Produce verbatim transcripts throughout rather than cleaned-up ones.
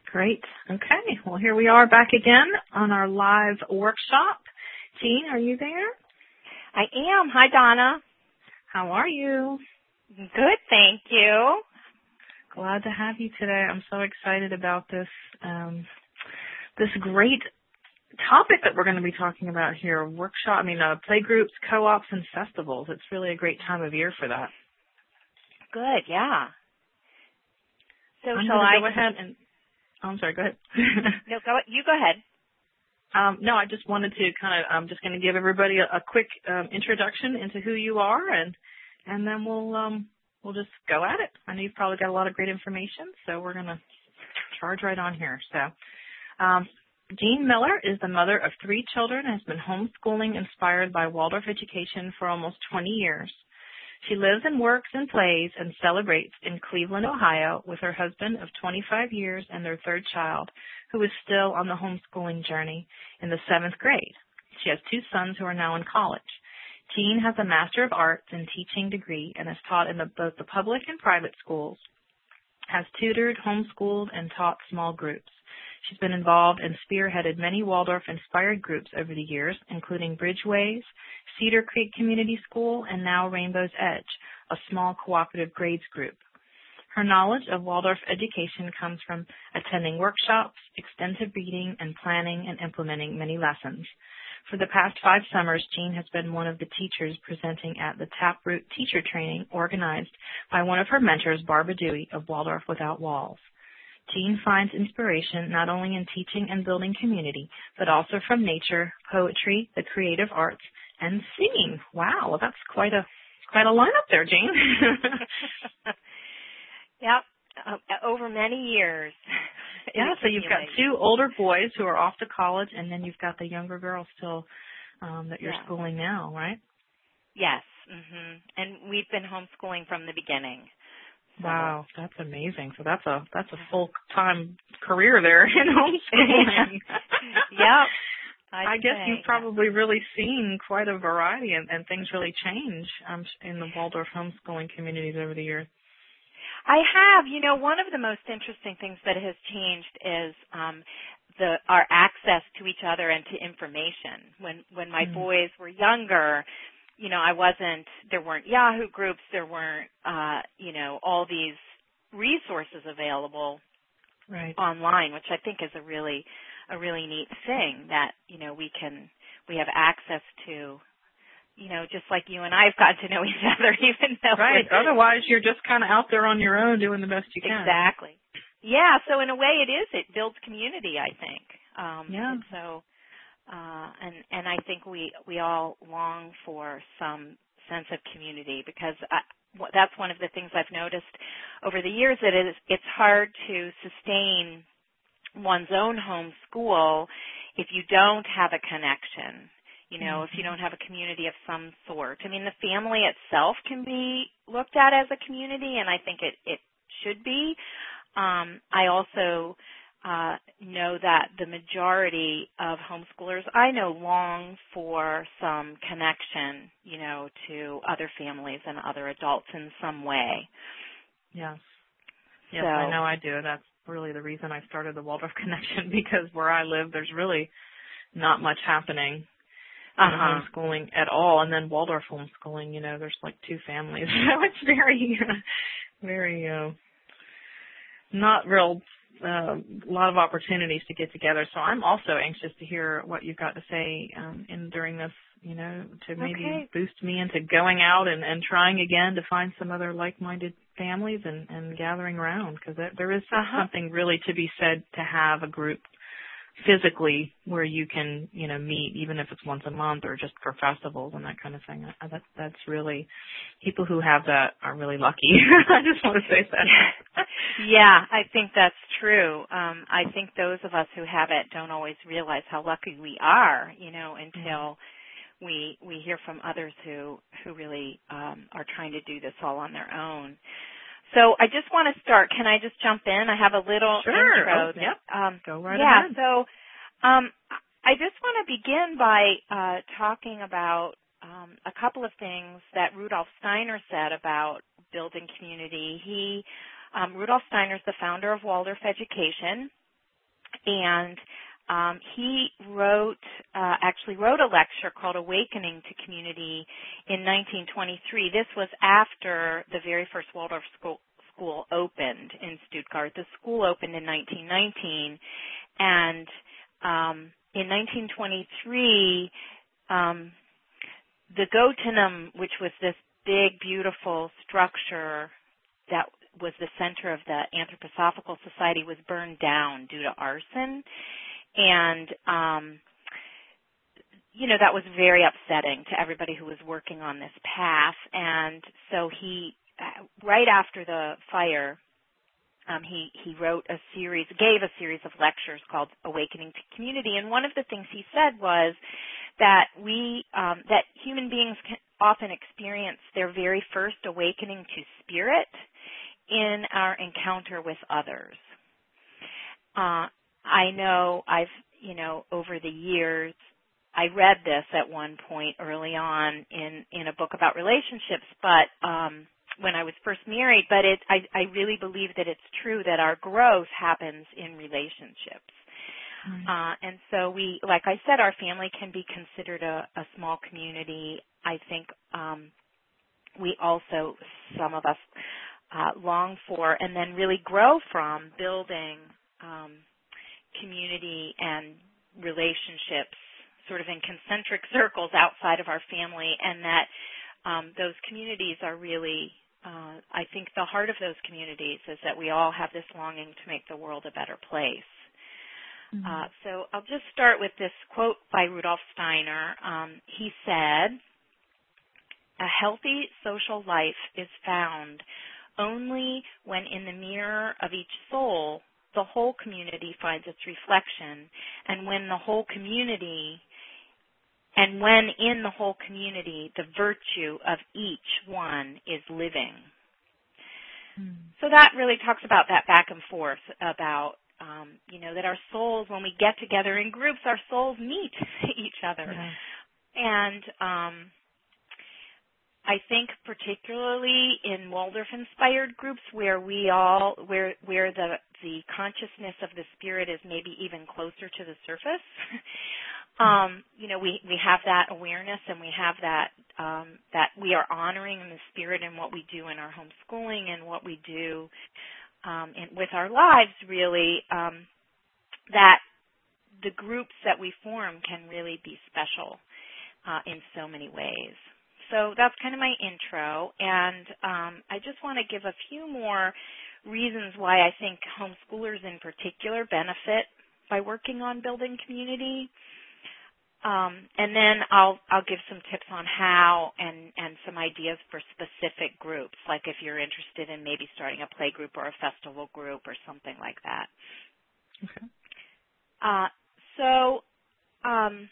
Great. Okay. Well, here we are back again on our live workshop. Jean, are you there? I am. Hi, Donna. How are you? Good, thank you. Glad to have you today. I'm so excited about this um, this great topic that we're going to be talking about here. Workshop, I mean, uh, play groups, co-ops, and festivals. It's really a great time of year for that. Good, yeah. So I'm shall going to I go ahead and, oh, I'm sorry, go ahead. No, go. You go ahead. Um, no, I just wanted to kind of, I'm just going to give everybody a, a quick um, introduction into who you are, and and then we'll um, we'll just go at it. I know you've probably got a lot of great information, so we're going to charge right on here. So, um, Jean Miller is the mother of three children and has been homeschooling inspired by Waldorf education for almost twenty years. She lives and works and plays and celebrates in Cleveland, Ohio, with her husband of twenty-five years and their third child, who is still on the homeschooling journey in the seventh grade. She has two sons who are now in college. Jean has a Master of Arts in Teaching degree and has taught in the, both the public and private schools, has tutored, homeschooled, and taught small groups. She's been involved and spearheaded many Waldorf-inspired groups over the years, including Bridgeways, Cedar Creek Community School, and now Rainbow's Edge, a small cooperative grades group. Her knowledge of Waldorf education comes from attending workshops, extensive reading, and planning and implementing many lessons. For the past five summers, Jean has been one of the teachers presenting at the Taproot Teacher Training organized by one of her mentors, Barbara Dewey, of Waldorf Without Walls. Jean finds inspiration not only in teaching and building community, but also from nature, poetry, the creative arts, and singing. Wow, well, that's quite a quite a lineup there, Jean. Yep, uh, over many years. Yeah, so you've got two older boys who are off to college, and then you've got the younger girl still um, that you're yeah. schooling now, right? Yes, mm-hmm. And we've been homeschooling from the beginning. So. Wow, that's amazing. So that's a that's a full time career there in homeschooling. Yep. I guess you've probably really seen quite a variety, and, and things really change um, in the Waldorf homeschooling communities over the years. I have. You know, one of the most interesting things that has changed is um, the our access to each other and to information. When when my mm. boys were younger, you know, I wasn't, there weren't Yahoo groups, there weren't, uh, you know, all these resources available right. online, which I think is a really, a really neat thing that, you know, we can, we have access to, you know, just like you and I have gotten to know each other, even though. Right. Otherwise, you're just kind of out there on your own doing the best you can. Exactly. Yeah. So in a way it is, it builds community, I think. Um, yeah. And so, Uh, and, and I think we, we all long for some sense of community because I, that's one of the things I've noticed over the years that it is, it's hard to sustain one's own home school if you don't have a connection, you know, mm-hmm. if you don't have a community of some sort. I mean, the family itself can be looked at as a community, and I think it, it should be. Um, I also Uh, know that the majority of homeschoolers I know long for some connection, you know, to other families and other adults in some way. Yes. Yes, so, I know I do. That's really the reason I started the Waldorf Connection, because where I live, there's really not much happening uh-huh. in homeschooling at all. And then Waldorf homeschooling, you know, there's like two families. So it's very, very, uh, not real a uh, lot of opportunities to get together. So I'm also anxious to hear what you've got to say um, in during this, you know, to maybe okay. boost me into going out and, and trying again to find some other like-minded families and, and gathering around, because there, there is uh-huh. something really to be said to have a group physically where you can, you know, meet, even if it's once a month or just for festivals and that kind of thing. I, that, that's really, people who have that are really lucky. I just want to say that. Yeah, I think that's true. Um, I think those of us who have it don't always realize how lucky we are, you know, until mm-hmm. we we hear from others who, who really um, are trying to do this all on their own. So I just want to start. Can I just jump in? I have a little sure. intro. Oh, that, yep. Um, Go right yeah, ahead. so um, I just want to begin by uh, talking about um, a couple of things that Rudolf Steiner said about building community. He, um, Rudolf Steiner is the founder of Waldorf Education, And um, he wrote, uh, actually wrote a lecture called Awakening to Community in nineteen twenty-three. This was after the very first Waldorf school, school opened in Stuttgart. The school opened in nineteen nineteen, and um, in nineteen twenty-three, um, the Gotenum, which was this big, beautiful structure that was the center of the Anthroposophical Society, was burned down due to arson. And, um, you know, that was very upsetting to everybody who was working on this path. And so he, right after the fire, um, he, he wrote a series, gave a series of lectures called Awakening to Community. And one of the things he said was that we, um, that human beings can often experience their very first awakening to spirit in our encounter with others. Uh, I know I've, you know, over the years, I read this at one point early on in, in a book about relationships, but um, when I was first married, but it, I, I really believe that it's true that our growth happens in relationships. Mm-hmm. Uh, and so we, like I said, our family can be considered a, a small community. I think um, we also, some of us, uh, long for and then really grow from building um, community and relationships sort of in concentric circles outside of our family, and that um, those communities are really, uh, I think the heart of those communities is that we all have this longing to make the world a better place. Mm-hmm. Uh, so I'll just start with this quote by Rudolf Steiner. Um, he said, "A healthy social life is found only when in the mirror of each soul the whole community finds its reflection, and when the whole community, and when in the whole community the virtue of each one is living." Mm. So that really talks about that back and forth about, um, you know, that our souls, when we get together in groups, our souls meet each other. Yeah. And um, I think particularly in Waldorf-inspired groups where we all, where where the the consciousness of the spirit is maybe even closer to the surface, um, you know, we, we have that awareness and we have that um, that we are honoring the spirit in what we do in our homeschooling and what we do um, in, with our lives. Really, um, that the groups that we form can really be special uh, in so many ways. So that's kind of my intro, and um, I just want to give a few more reasons why I think homeschoolers in particular benefit by working on building community, um, and then I'll I'll give some tips on how and, and some ideas for specific groups, like if you're interested in maybe starting a play group or a festival group or something like that. Okay. Uh, so. Um,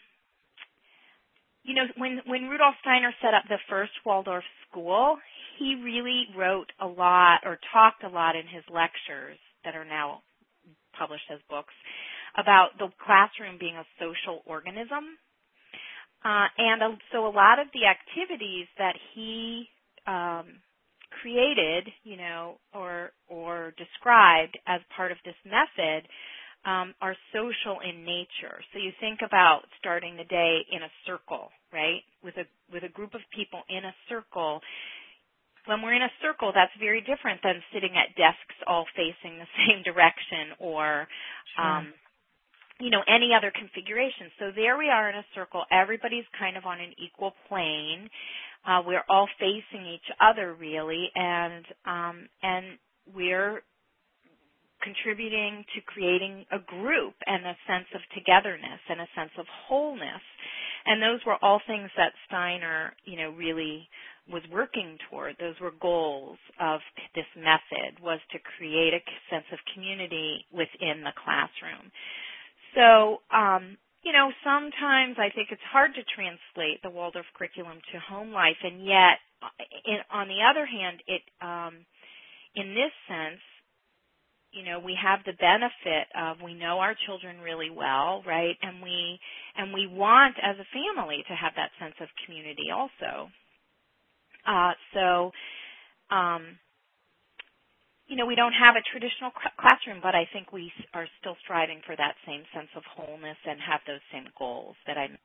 You know, when, when Rudolf Steiner set up the first Waldorf school, he really wrote a lot or talked a lot in his lectures that are now published as books about the classroom being a social organism. Uh, and uh, so a lot of the activities that he um, created, you know, or, or described as part of this method Um, are social in nature. So you think about starting the day in a circle, right? With a with a group of people in a circle. When we're in a circle, that's very different than sitting at desks all facing the same direction or, sure. um, you know, any other configuration. So there we are in a circle. Everybody's kind of on an equal plane. Uh, we're all facing each other, really, and um, and we're contributing to creating a group and a sense of togetherness and a sense of wholeness. And those were all things that Steiner, you know, really was working toward. Those were goals of this method, was to create a sense of community within the classroom. So, um, you know, sometimes I think it's hard to translate the Waldorf curriculum to home life, and yet, in, on the other hand, it, um, in this sense, you know, we have the benefit of we know our children really well, right? And we and we want as a family to have that sense of community also. Uh, so, um, you know, we don't have a traditional cl- classroom, but I think we are still striving for that same sense of wholeness and have those same goals that I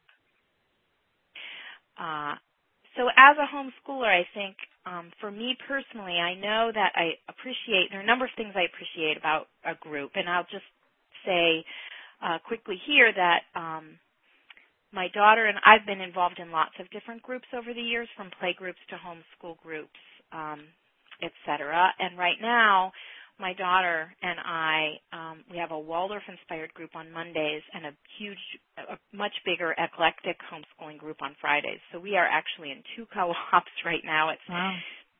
uh, so as a homeschooler, I think um, for me personally, I know that I appreciate, there are a number of things I appreciate about a group, and I'll just say uh, quickly here that um, my daughter and I've been involved in lots of different groups over the years, from play groups to homeschool groups, um, et cetera. And right now, my daughter and I, um, we have a Waldorf-inspired group on Mondays and a huge, a much bigger eclectic homeschooling group on Fridays. So we are actually in two co-ops right now. It's wow.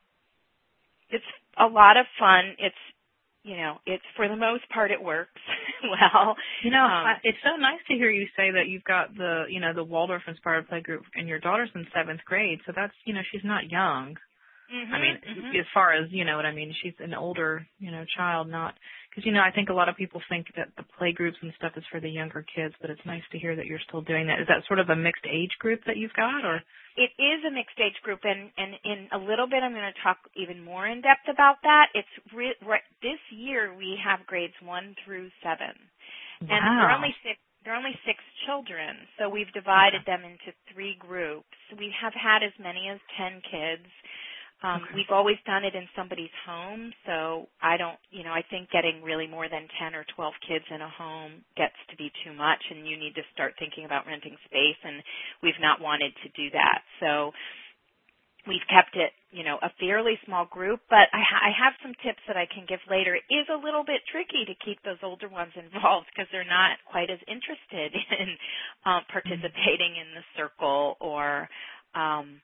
It's a lot of fun. It's, you know, it's for the most part it works well. You know, um, I, it's so nice to hear you say that you've got the, you know, the Waldorf-inspired play group, and your daughter's in seventh grade. So that's, you know, she's not young. Mm-hmm, I mean, mm-hmm. as far as, you know what I mean, she's an older, you know, child, not, because, you know, I think a lot of people think that the play groups and stuff is for the younger kids, but it's nice to hear that you're still doing that. Is that sort of a mixed age group that you've got, or? It is a mixed age group, and, and in a little bit I'm going to talk even more in depth about that. It's re- re- this year we have grades one through seven, Wow. and there are only six. There are only six children, so we've divided okay. them into three groups. We have had as many as ten kids. Um, okay. We've always done it in somebody's home, so I don't, you know, I think getting really more than ten or twelve kids in a home gets to be too much, and you need to start thinking about renting space, and we've not wanted to do that. So we've kept it, you know, a fairly small group, but I, ha- I have some tips that I can give later. It is a little bit tricky to keep those older ones involved because they're not quite as interested in um, participating in the circle or um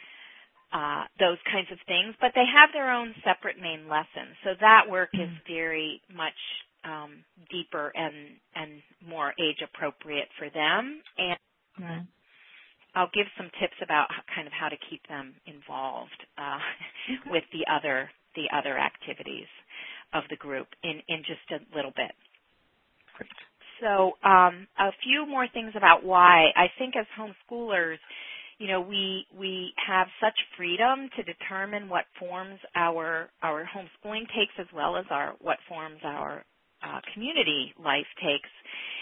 Uh, those kinds of things, but they have their own separate main lessons. So that work is very much um, deeper and, and more age appropriate for them. And Right. I'll give some tips about how, kind of how to keep them involved uh, with the other the other activities of the group in, in just a little bit. Great. So um, a few more things about why I think as homeschoolers, you know, we we have such freedom to determine what forms our our homeschooling takes, as well as our what forms our uh, community life takes.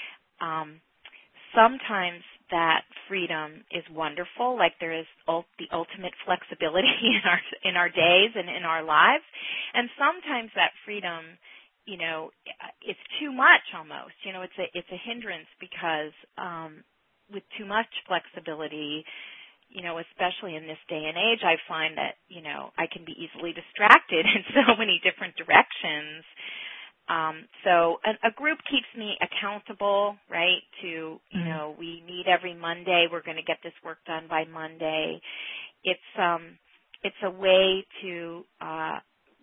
Um, sometimes that freedom is wonderful, like there is ul- the ultimate flexibility in our in our days and in our lives, and sometimes that freedom, you know, it's too much almost. You know, it's a it's a hindrance because um, with too much flexibility, you know, especially in this day and age, I find that, you know, I can be easily distracted in so many different directions. Um, so a, a group keeps me accountable, right, to, you mm-hmm. know, we meet every Monday. We're going to get this work done by Monday. It's, um, it's a way to uh,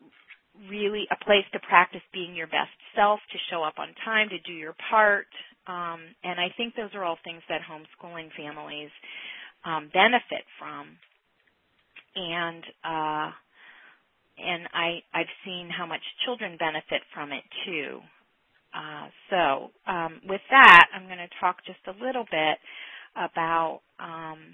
really a place to practice being your best self, to show up on time, to do your part. Um, and I think those are all things that homeschooling families Um, benefit from, and uh, and I I've seen how much children benefit from it too. Uh, so um, with that, I'm going to talk just a little bit about um,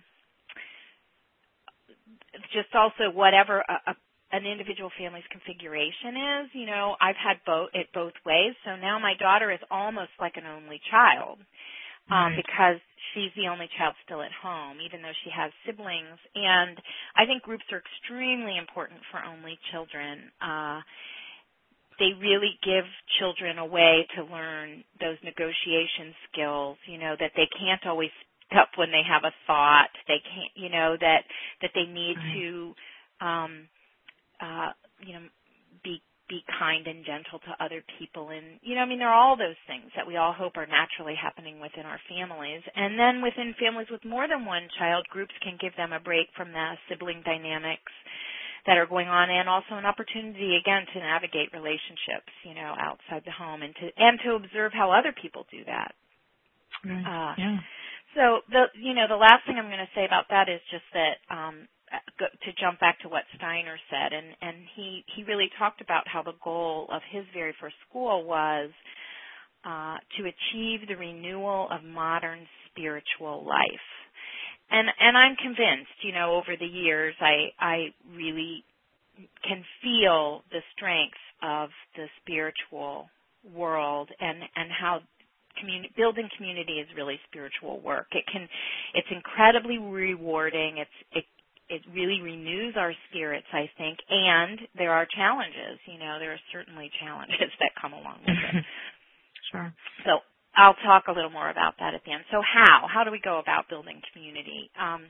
just also whatever a, a, an individual family's configuration is. You know, I've had both it both ways. So now my daughter is almost like an only child. Um, Right. because she's the only child still at home, even though she has siblings. And I think groups are extremely important for only children. Uh, they really give children a way to learn those negotiation skills, you know, that they can't always speak up when they have a thought. They can't, you know, that, that they need Right. to, um, uh, you know, be be kind and gentle to other people. And, you know, I mean, there are all those things that we all hope are naturally happening within our families. And then within families with more than one child, groups can give them a break from the sibling dynamics that are going on, and also an opportunity, again, to navigate relationships, you know, outside the home, and to and to observe how other people do that. Right. Uh, Yeah. so, the you know, the last thing I'm going to say about that is just that um, to jump back to what Steiner said, and, and he, he really talked about how the goal of his very first school was uh, to achieve the renewal of modern spiritual life. And and I'm convinced, you know, over the years, I I really can feel the strength of the spiritual world and, and how communi- building community is really spiritual work. It can, it's incredibly rewarding. It's, it, it really renews our spirits, I think, and there are challenges. You know, there are certainly challenges that come along with it. Sure. So I'll talk a little more about that at the end. So how? How do we go about building community? Um,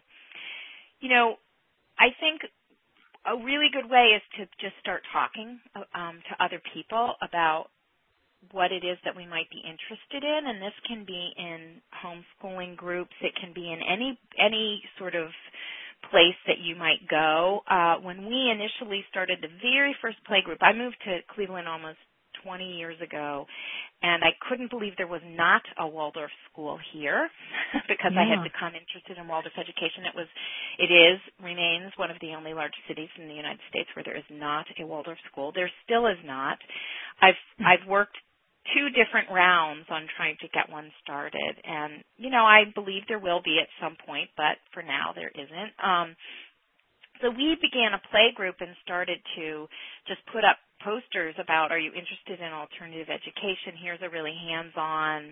you know, I think a really good way is to just start talking um, to other people about what it is that we might be interested in, and this can be in homeschooling groups. It can be in any any sort of place that you might go. Uh, when we initially started the very first play group, I moved to Cleveland almost twenty years ago, and I couldn't believe there was not a Waldorf school here because yeah. I had become interested in Waldorf education. It was, it is, remains one of the only large cities in the United States where there is not a Waldorf school. There still is not. I've I've worked two different rounds on trying to get one started, and you know I believe there will be at some point, but for now there isn't. Um, so we began a play group and started to just put up posters about, are you interested in alternative education? Here's a really hands-on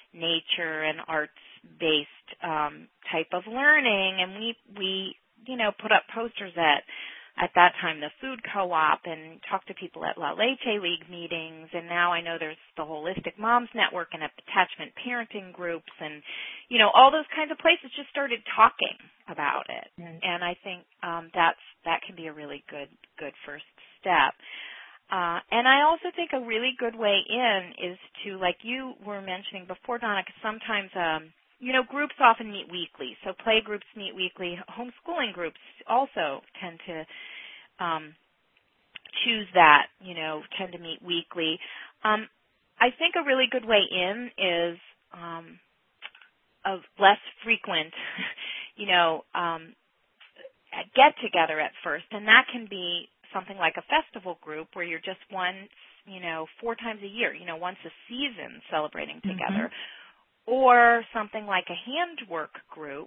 nature and arts-based um, type of learning. And we, we, you know, put up posters at, at that time, the Food Co-op, and talked to people at La Leche League meetings. And now I know there's the Holistic Moms Network and attachment parenting groups, and, you know, all those kinds of places just started talking about it. Mm-hmm. And I think um, that's, that can be a really good, good first step. Uh, and I also think a really good way in is to, like you were mentioning before, Donna, because sometimes, um, you know, groups often meet weekly. So play groups meet weekly. Homeschooling groups also tend to um, choose that, you know, tend to meet weekly. Um, I think a really good way in is um, a less frequent, you know, um, get-together at first, and that can be something like a festival group where you're just once, you know, four times a year, you know, once a season celebrating together, mm-hmm. or something like a handwork group,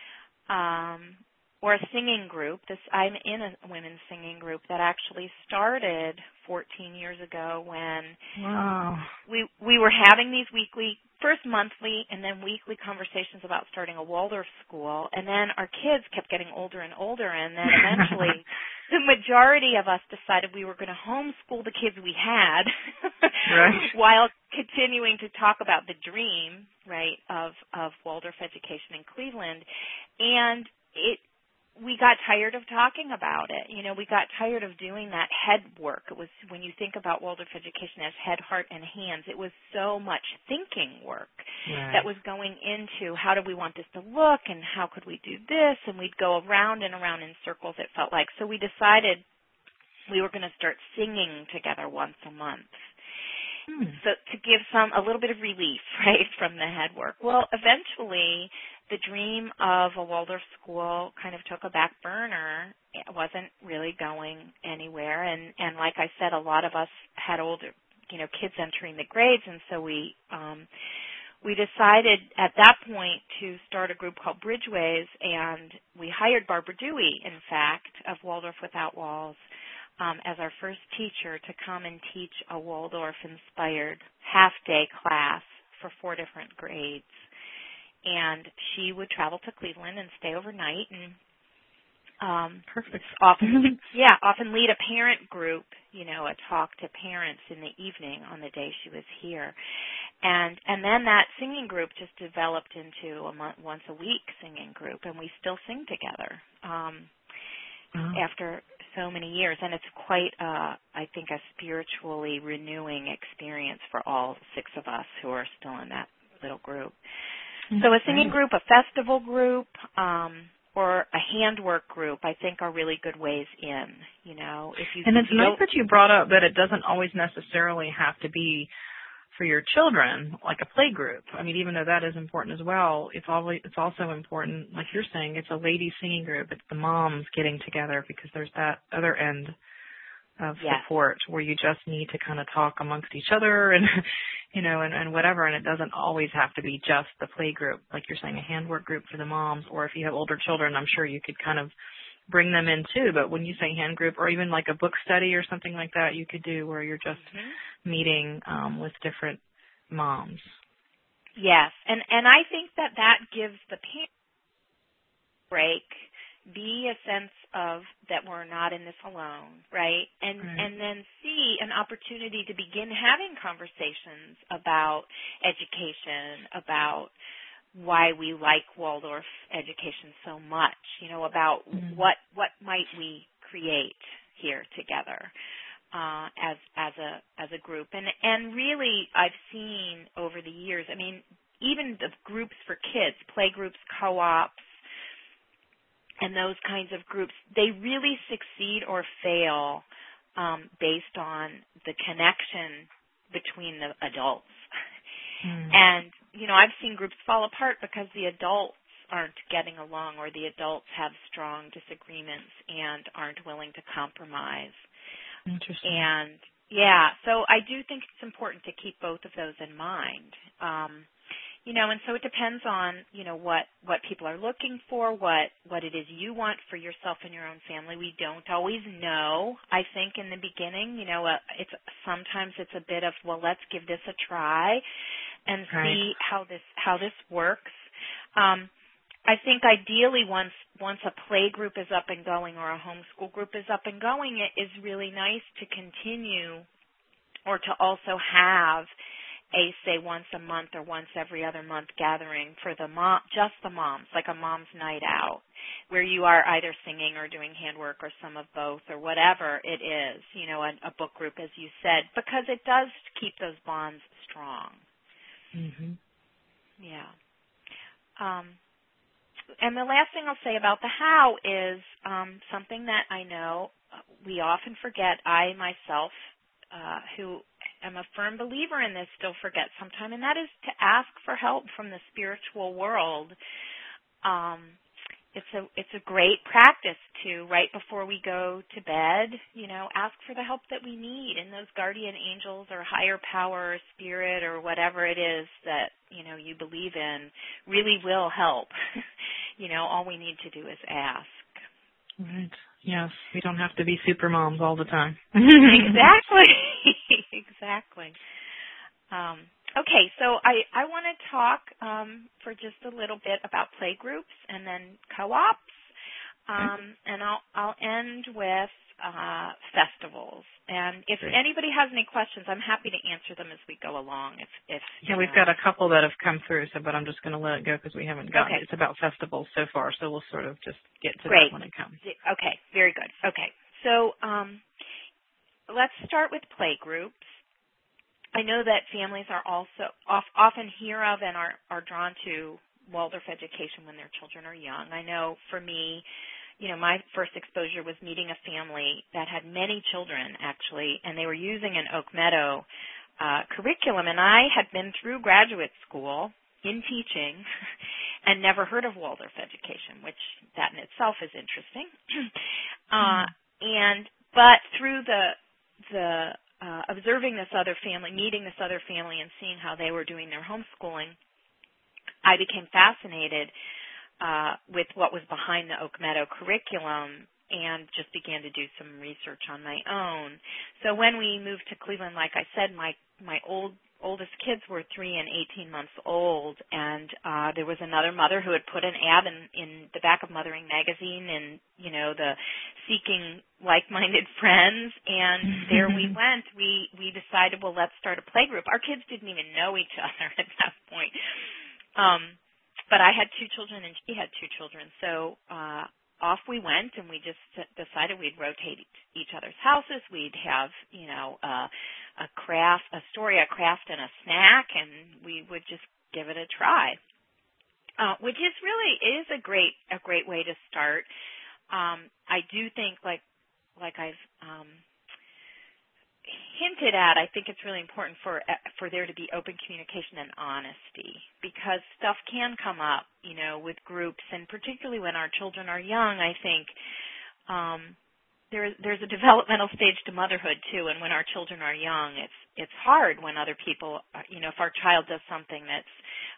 um, or a singing group. This I'm in a women's singing group that actually started fourteen years ago when wow. we we were having these weekly, first monthly, and then weekly conversations about starting a Waldorf school, and then our kids kept getting older and older, and then eventually the majority of us decided we were going to homeschool the kids we had right. while continuing to talk about the dream, right, of, of Waldorf education in Cleveland. And it we got tired of talking about it. You know, we got tired of doing that head work. It was, when you think about Waldorf education as head, heart, and hands, it was so much thinking work right. that was going into how do we want this to look and how could we do this, and we'd go around and around in circles, it felt like. So we decided we were going to start singing together once a month. Hmm. So to give some, a little bit of relief, right, from the head work. Well, eventually the dream of a Waldorf school kind of took a back burner. It wasn't really going anywhere. And, and like I said, a lot of us had older, you know, kids entering the grades. And so we, um, we decided at that point to start a group called Bridgeways. And we hired Barbara Dewey, in fact, of Waldorf Without Walls, um, as our first teacher to come and teach a Waldorf-inspired half-day class for four different grades. And she would travel to Cleveland and stay overnight, and um, perfect. Often, yeah, often lead a parent group, you know, a talk to parents in the evening on the day she was here, and and then that singing group just developed into a month, once a week singing group, and we still sing together um, oh. after so many years, and it's quite, uh, I think, a spiritually renewing experience for all six of us who are still in that little group. So a singing group, a festival group, um, or a handwork group, I think, are really good ways in. You know, if you and it's you nice that you brought up that it doesn't always necessarily have to be for your children, like a play group. I mean, even though that is important as well, it's always it's also important, like you're saying, it's a ladies singing group. It's the moms getting together because there's that other end of yes. support where you just need to kind of talk amongst each other and, you know, and, and whatever. And it doesn't always have to be just the play group, like you're saying, a handwork group for the moms. Or if you have older children, I'm sure you could kind of bring them in too. But when you say hand group, or even like a book study or something like that, you could do where you're just mm-hmm. meeting um, with different moms. Yes, and and I think that that gives the parent a break, B, a sense of that we're not in this alone, right? And right. and then C, an opportunity to begin having conversations about education, about why we like Waldorf education so much, you know, about mm-hmm. what what might we create here together uh, as as a as a group. And and really, I've seen over the years, I mean, even the groups for kids, play groups, co-ops, and those kinds of groups, they really succeed or fail um, based on the connection between the adults. Mm. And, you know, I've seen groups fall apart because the adults aren't getting along, or the adults have strong disagreements and aren't willing to compromise. Interesting. And, yeah, so I do think it's important to keep both of those in mind. Um, You know, and so it depends on, you know, what, what people are looking for, what, what it is you want for yourself and your own family. We don't always know, I think, in the beginning. You know, uh, it's sometimes it's a bit of, well, let's give this a try and right. see how this how this works. Um, I think ideally once once a play group is up and going or a homeschool group is up and going, it is really nice to continue or to also have a, say, once a month or once every other month gathering for the mom, just the moms, like a mom's night out, where you are either singing or doing handwork or some of both or whatever it is, you know, a, a book group, as you said, because it does keep those bonds strong. Mm-hmm. Yeah. Um, and the last thing I'll say about the how is um, something that I know we often forget. I myself, uh, who am a firm believer in this, still forget sometime, and that is to ask for help from the spiritual world. Um, it's a it's a great practice to, right before we go to bed, you know, ask for the help that we need, and those guardian angels or higher power or spirit or whatever it is that, you know, you believe in really will help. You know, all we need to do is ask. Right. Yes, we don't have to be super moms all the time. Exactly. Exactly. Um, okay, so I, I want to talk um, for just a little bit about play groups and then co-ops, um, and I'll I'll end with uh, festivals. And if Great. anybody has any questions, I'm happy to answer them as we go along. If if yeah, we've know. got a couple that have come through, so but I'm just going to let it go because we haven't gotten okay. it. It's about festivals so far, so we'll sort of just get to Great. that when it comes. Okay, very good. Okay, so um, let's start with play groups. I know that families are also off, often hear of and are, are drawn to Waldorf education when their children are young. I know for me, you know, my first exposure was meeting a family that had many children, actually, and they were using an Oak Meadow uh, curriculum, and I had been through graduate school in teaching and never heard of Waldorf education, which that in itself is interesting. uh, and but through the the uh, observing this other family, meeting this other family, and seeing how they were doing their homeschooling, I became fascinated uh, with what was behind the Oak Meadow curriculum and just began to do some research on my own. So when we moved to Cleveland, like I said, my my old oldest kids were three and eighteen months old, and uh, there was another mother who had put an ad in, in the back of Mothering magazine, and you know, the seeking like-minded friends. And there we went. We we decided, well, let's start a play group. Our kids didn't even know each other at that point. Um, but I had two children, and she had two children, so. Uh, Off we went, and we just decided we'd rotate each other's houses. We'd have, you know, uh, a craft, a story, a craft, and a snack, and we would just give it a try. Uh, which is really is a great a great way to start. Um, I do think, like like I've um, hinted at, I think it's really important for for there to be open communication and honesty, because stuff can come up, you know, with groups, and particularly when our children are young. I think um, there there's a developmental stage to motherhood too, and when our children are young, it's it's hard when other people, you know, if our child does something that's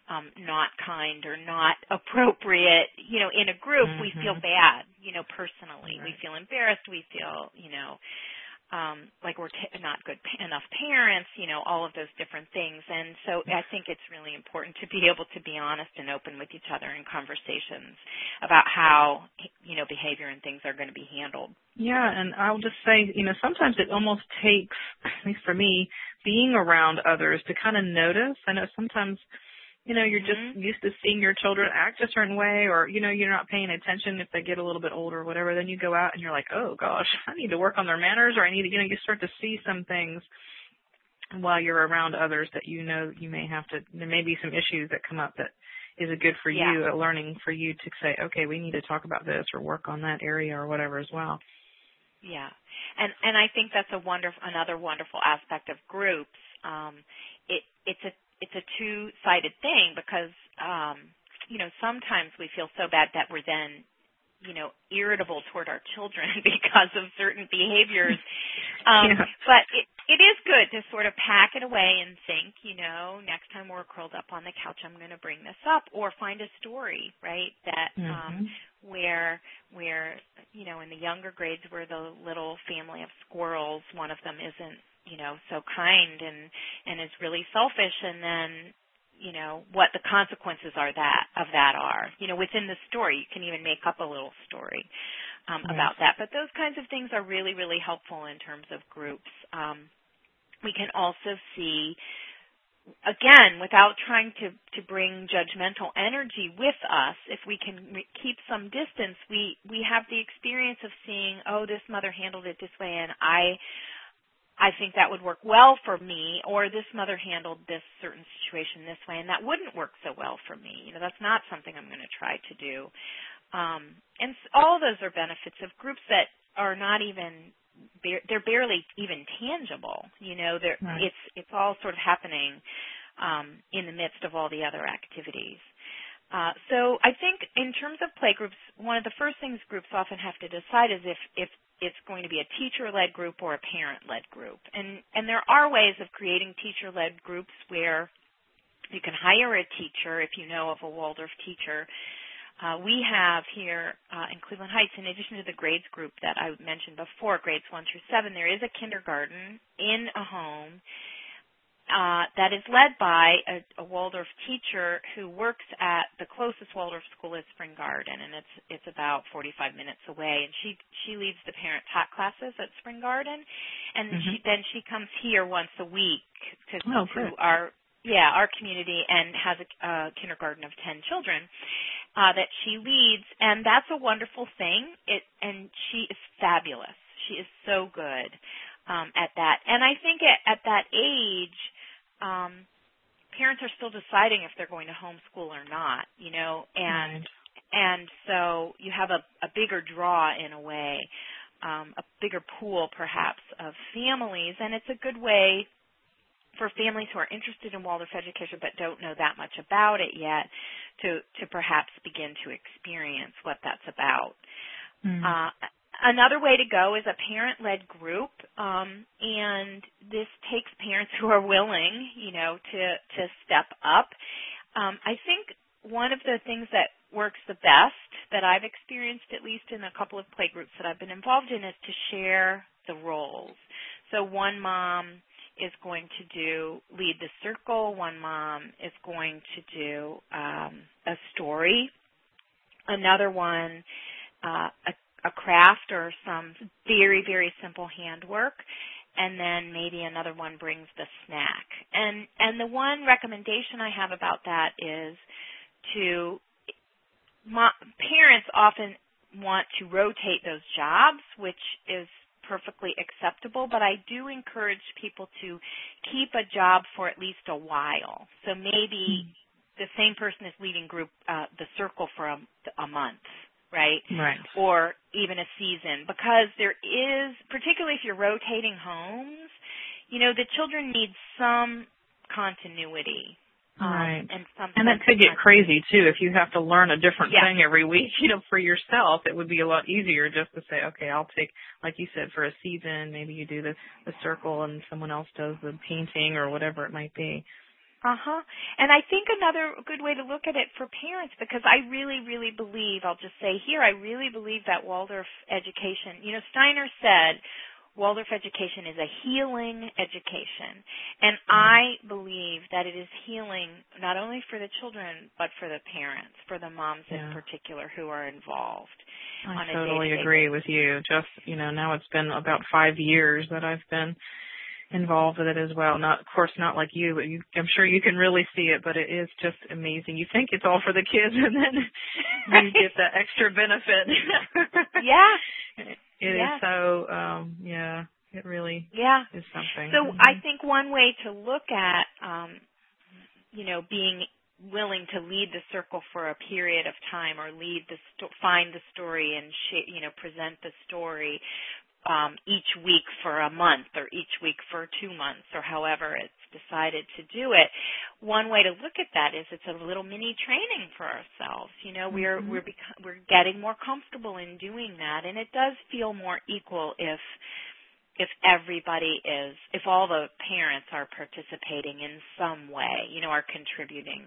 um, not kind or not appropriate, you know, in a group, mm-hmm. we feel bad, you know, personally. Right. We feel embarrassed. We feel, you know, um, like we're t- not good pa- enough parents, you know, all of those different things. And so I think it's really important to be able to be honest and open with each other in conversations about how, you know, behavior and things are going to be handled. Yeah, and I'll just say, you know, sometimes it almost takes, at least for me, being around others to kind of notice. I know sometimes, you know, you're mm-hmm. just used to seeing your children act a certain way, or, you know, you're not paying attention if they get a little bit older or whatever. Then you go out and you're like, oh, gosh, I need to work on their manners, or I need to, you know, you start to see some things while you're around others that you know you may have to, there may be some issues that come up that is it good for yeah. you, a learning for you to say, okay, we need to talk about this or work on that area or whatever as well. Yeah, and and I think that's a wonderful, another wonderful aspect of groups. Um, it it's a it's a two-sided thing because um, you know, sometimes we feel so bad that we're then, you know, irritable toward our children because of certain behaviors. Um, yeah. But it it is good to sort of pack it away and think, you know, next time we're curled up on the couch, I'm going to bring this up, or find a story, right, that mm-hmm. um, where where you know, in the younger grades, where the little family of squirrels, one of them isn't, you know, so kind and and is really selfish, and then, you know, what the consequences are that of that are, you know, within the story. You can even make up a little story um, right. about that. But those kinds of things are really, really helpful in terms of groups. Um, we can also see, again, without trying to, to bring judgmental energy with us, if we can re- keep some distance, we, we have the experience of seeing, oh, this mother handled it this way, and I I think that would work well for me, or this mother handled this certain situation this way, and that wouldn't work so well for me. You know, that's not something I'm going to try to do. Um, and all of those are benefits of groups that are not even, they're barely even tangible. You know, they're, right. it's it's all sort of happening um, in the midst of all the other activities. Uh, so I think in terms of playgroups, one of the first things groups often have to decide is if, if it's going to be a teacher-led group or a parent-led group. And, and there are ways of creating teacher-led groups where you can hire a teacher if you know of a Waldorf teacher. Uh, we have here uh, in Cleveland Heights, in addition to the grades group that I mentioned before, grades one through seven, there is a kindergarten in a home Uh, that is led by a, a Waldorf teacher who works at the closest Waldorf school is Spring Garden, and it's it's about forty-five minutes away. And she she leads the parent talk classes at Spring Garden, and mm-hmm. she, then she comes here once a week to, oh, to our yeah our community and has a, a kindergarten of ten children uh, that she leads, and that's a wonderful thing. It and she is fabulous. She is so good um, at that, and I think at, at that age. Um, parents are still deciding if they're going to homeschool or not, you know, and right. and so you have a, a bigger draw in a way, um, a bigger pool perhaps of families, and it's a good way for families who are interested in Waldorf education but don't know that much about it yet to, to perhaps begin to experience what that's about. Mm. Uh, Another way to go is a parent-led group, um, and this takes parents who are willing, you know, to, to step up. Um, I think one of the things that works the best that I've experienced, at least in a couple of playgroups that I've been involved in, is to share the roles. So one mom is going to do lead the circle. One mom is going to do um, a story. Another one, uh, a a craft or some very, very simple handwork, and then maybe another one brings the snack. And and the one recommendation I have about that is to, my, parents often want to rotate those jobs, which is perfectly acceptable, but I do encourage people to keep a job for at least a while. So maybe mm-hmm. the same person is leading group, uh, the circle for a, a month. Right? Right. Or even a season, because there is, particularly if you're rotating homes, you know, the children need some continuity. Um, right. And, some and that could get crazy, too. If you have to learn a different yeah. thing every week, you know, for yourself, it would be a lot easier just to say, okay, I'll take, like you said, for a season, maybe you do the, the circle and someone else does the painting or whatever it might be. Uh-huh. And I think another good way to look at it for parents, because I really, really believe, I'll just say here, I really believe that Waldorf education, you know, Steiner said Waldorf education is a healing education. And I believe that it is healing not only for the children, but for the parents, for the moms yeah. in particular who are involved. I on a totally day-to-day agree basis. with you. Just, you know, now it's been about five years that I've been involved with it as well. Not, of course, not like you, but you, I'm sure you can really see it, but it is just amazing. You think it's all for the kids, and then you get that extra benefit. yeah. It yeah. is so, um, yeah, it really yeah. is something. So mm-hmm. I think one way to look at, um, you know, being willing to lead the circle for a period of time, or lead the sto- find the story and sh- you know present the story um, each week for a month, or each week for two months, or however it's decided to do it. One way to look at that is it's a little mini training for ourselves. You know, we're mm-hmm. we're bec- we're getting more comfortable in doing that, and it does feel more equal if if everybody is, if all the parents are participating in some way, you know, are contributing.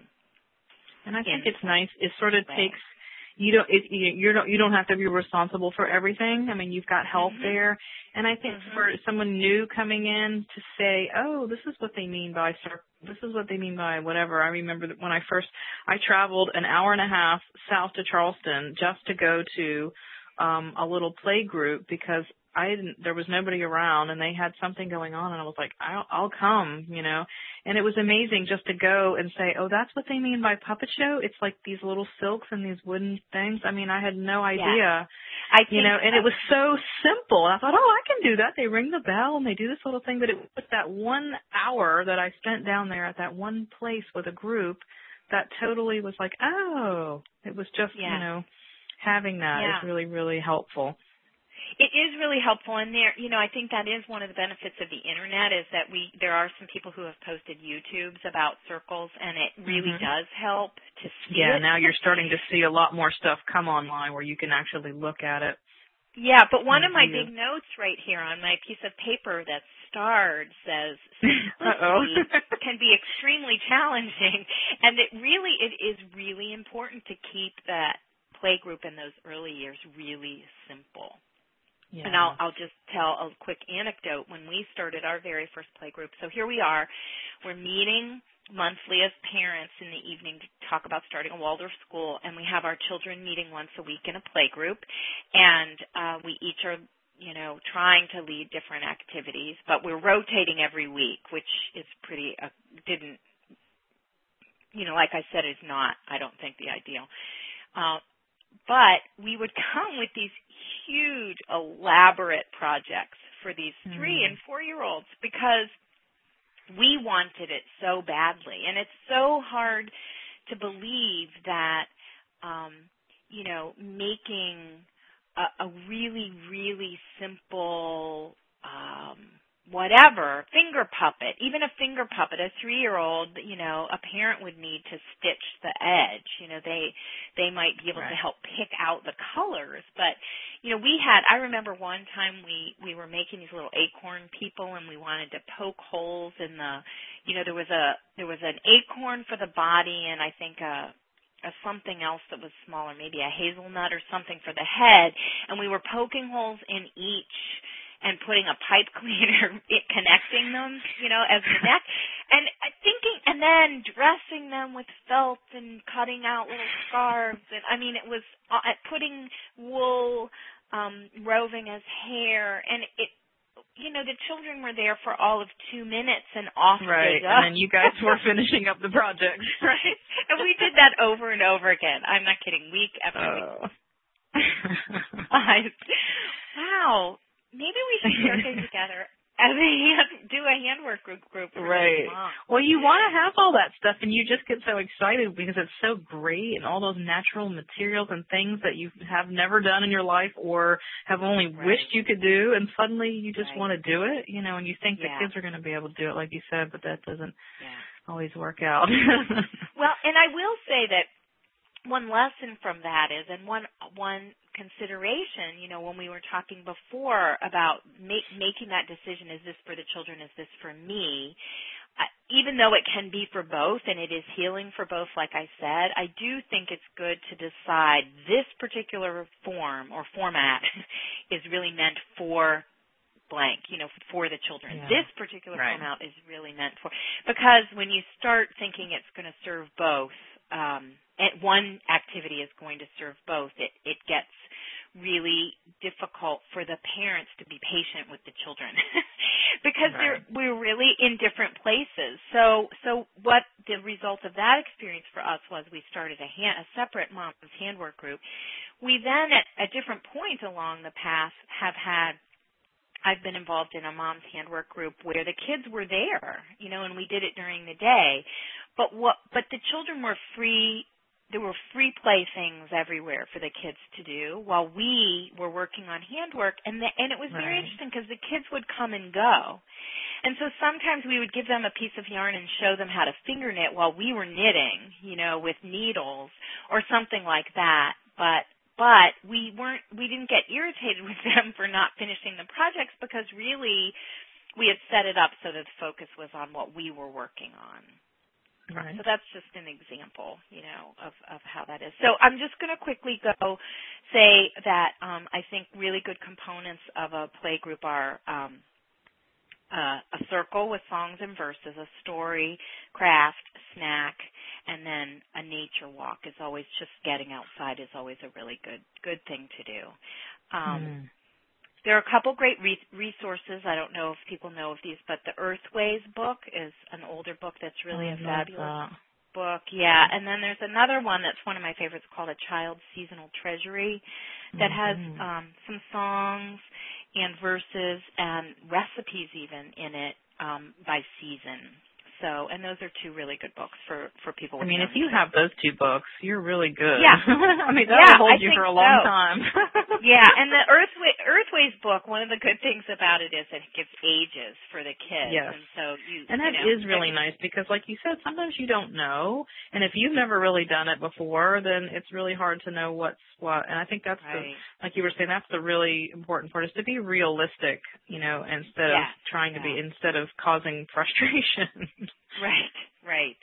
And I think it's nice. It sort of takes, you don't, it, you, you don't, you don't have to be responsible for everything. I mean, you've got help mm-hmm. there. And I think mm-hmm. for someone new coming in to say, oh, this is what they mean by circle, this is what they mean by whatever. I remember that when I first, I traveled an hour and a half south to Charleston just to go to um, a little play group because I didn't, there was nobody around, and they had something going on, and I was like, I'll, I'll come, you know. And it was amazing just to go and say, oh, that's what they mean by puppet show? It's like these little silks and these wooden things. I mean, I had no idea, yeah. I you know, and it was so simple. I thought, oh, I can do that. They ring the bell, and they do this little thing. But it was that one hour that I spent down there at that one place with a group that totally was like, oh, it was just, yeah. you know, having that yeah. is really, really helpful. It is really helpful, and there, you know, I think that is one of the benefits of the internet is that we there are some people who have posted YouTubes about circles, and it really mm-hmm. does help to see yeah, it. now you're starting to see a lot more stuff come online where you can actually look at it. Yeah, but one of my view. big notes right here on my piece of paper that's starred says Uh-oh. simplicity can be extremely challenging, and it really it is really important to keep that playgroup in those early years really simple. Yeah. And I'll, I'll just tell a quick anecdote. When we started our very first playgroup, so here we are, we're meeting monthly as parents in the evening to talk about starting a Waldorf school, and we have our children meeting once a week in a playgroup, and uh, we each are, you know, trying to lead different activities, but we're rotating every week, which is pretty, uh, didn't, you know, like I said, is not, I don't think, the ideal. Uh, But we would come with these huge, elaborate projects for these three- and four-year-olds because we wanted it so badly. And it's so hard to believe that, um, you know, making a, a really, really simple um whatever, finger puppet, even a finger puppet, a three-year-old, you know, a parent would need to stitch the edge. You know, they they might be able right. to help pick out the colors. But, you know, we had, I remember one time we, we were making these little acorn people, and we wanted to poke holes in the, you know, there was a, there was an acorn for the body, and I think a, a something else that was smaller, maybe a hazelnut or something for the head, and we were poking holes in each and putting a pipe cleaner, connecting them, you know, as the neck, and thinking, and then dressing them with felt and cutting out little scarves, and I mean, it was uh, putting wool, um, roving as hair, and it, you know, the children were there for all of two minutes, and off right. they go. And then you guys were finishing up the project, right? And we did that over and over again. I'm not kidding. Week after oh. week. I, wow. Maybe we should start getting together as a hand, do a handwork group. group for right. moms. Well, you want to have all that stuff, and you just get so excited because it's so great, and all those natural materials and things that you have never done in your life or have only right. wished you could do, and suddenly you just right. want to do it, you know, and you think yeah. the kids are going to be able to do it, like you said, but that doesn't yeah. always work out. Well, and I will say that one lesson from that is, and one one consideration, you know, when we were talking before about make, making that decision, is this for the children, is this for me? I- even though it can be for both and it is healing for both, like I said, I do think it's good to decide this particular form or format is really meant for blank, you know, for the children. Yeah. This particular Right. format is really meant for, because when you start thinking it's going to serve both, um, and one activity is going to serve both, it, it gets really difficult for the parents to be patient with the children because Right. they're, we're really in different places. So, so what the result of that experience for us was we started a, hand, a separate mom's handwork group. We then, at, at different points along the path, have had I've been involved in a mom's handwork group where the kids were there, you know, and we did it during the day. But what, but the children were free. There were free play things everywhere for the kids to do while we were working on handwork. And the, and it was very Right. interesting because the kids would come and go. And so sometimes we would give them a piece of yarn and show them how to finger knit while we were knitting, you know, with needles or something like that. But But we weren't, we didn't get irritated with them for not finishing the projects because really we had set it up so that the focus was on what we were working on. Right. So that's just an example, you know, of, of how that is. So I'm just going to quickly go say that um, I think really good components of a play group are um, uh, a circle with songs and verses, a story, craft, snack, and then a nature walk is always just getting outside is always a really good good thing to do. Um, Mm. There are a couple great re- resources. I don't know if people know of these, but the Earthways book is an older book that's really I a love fabulous that. book. Yeah, and then there's another one that's one of my favorites called A Child's Seasonal Treasury that has Mm-hmm. um, some songs and verses and recipes even in it um, by season. So, and those are two really good books for, for people I with mean, young if you kids. have those two books, you're really good. Yeah. I mean, that Yeah, will hold I you think for a long so. time. Yeah, and the Earthway, Earthways book, one of the good things about it is that it gives ages for the kids. Yes. And so you And that you know, is really nice because, like you said, sometimes you don't know. And if you've never really done it before, then it's really hard to know what's what. And I think that's, right. the, like you were saying, that's the really important part is to be realistic, you know, instead Yeah, of trying yeah. to be, instead of causing frustration. Right, right.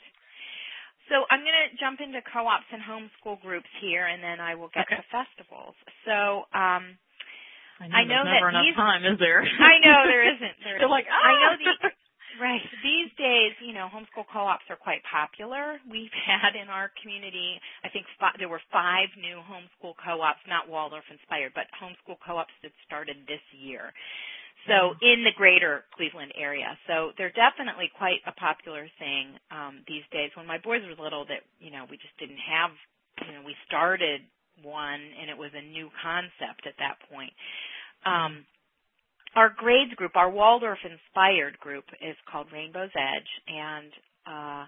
So I'm going to jump into co-ops and homeschool groups here, and then I will get Okay. to festivals. So um, I know, I know there's never that enough these, time, is there? I know there isn't. There They're isn't. like, ah! I know the right. These days, you know, homeschool co-ops are quite popular. We've had in our community, I think five, there were five new homeschool co-ops, not Waldorf inspired, but homeschool co-ops that started this year. So in the greater Cleveland area. So they're definitely quite a popular thing um, these days. When my boys were little, that you know, we just didn't have, you know, we started one and it was a new concept at that point. Um, our grades group, our Waldorf inspired group, is called Rainbow's Edge, and uh,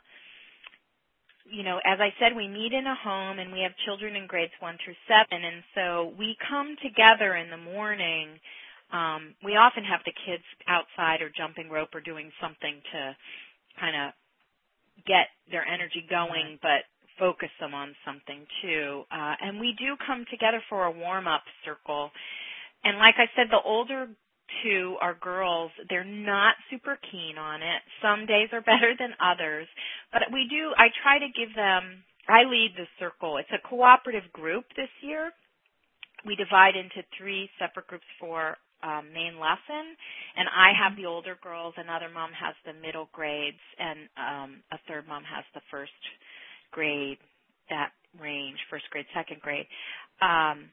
you know, as I said, we meet in a home and we have children in grades one through seven, and so we come together in the morning. Um, we often have the kids outside or jumping rope or doing something to kind of get their energy going, but focus them on something too. Uh, and we do come together for a warm-up circle. And like I said, the older two are girls. They're not super keen on it. Some days are better than others. But we do, I try to give them, I lead the circle. It's a cooperative group this year. We divide into three separate groups for um, main lesson, and I have the older girls, another mom has the middle grades, and um, a third mom has the first grade, that range, first grade, second grade. Um,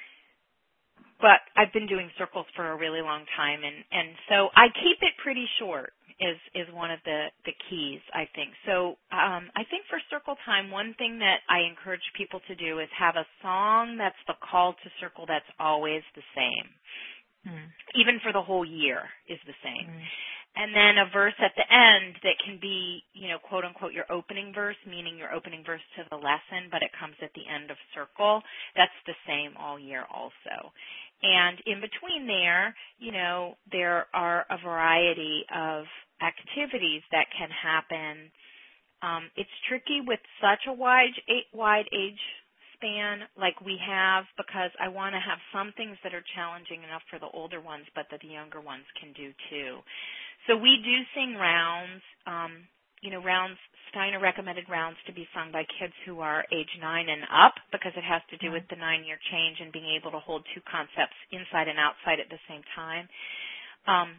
but I've been doing circles for a really long time, and, and so I keep it pretty short is, is one of the, the keys, I think. So um, I think for circle time, one thing that I encourage people to do is have a song that's the call to circle that's always the same. Hmm. Even for the whole year is the same. Hmm. And then a verse at the end that can be, you know, quote unquote, your opening verse, meaning your opening verse to the lesson, but it comes at the end of circle. That's the same all year also. And in between there, you know, there are a variety of activities that can happen. Um, it's tricky with such a wide, wide age span like we have, because I want to have some things that are challenging enough for the older ones, but that the younger ones can do too. So we do sing rounds, um, you know, rounds, Steiner recommended rounds to be sung by kids who are age nine and up because it has to do with the nine-year change and being able to hold two concepts inside and outside at the same time. Um,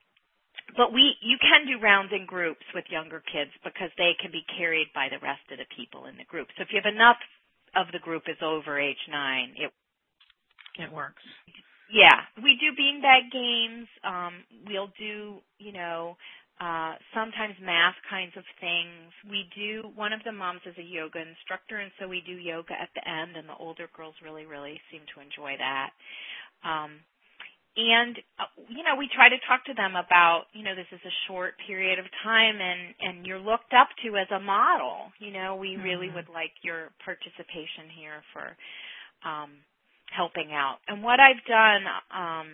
but we, you can do rounds in groups with younger kids because they can be carried by the rest of the people in the group. So if you have enough of the group is over age nine, it it works. Yeah, we do beanbag games. Um, we'll do, you know, uh, sometimes math kinds of things. We do, one of the moms is a yoga instructor, and so we do yoga at the end, and the older girls really, really seem to enjoy that. Um, and, uh, you know, we try to talk to them about, you know, this is a short period of time, and, and you're looked up to as a model. You know, we mm-hmm. really would like your participation here for um, helping out. And what I've done um,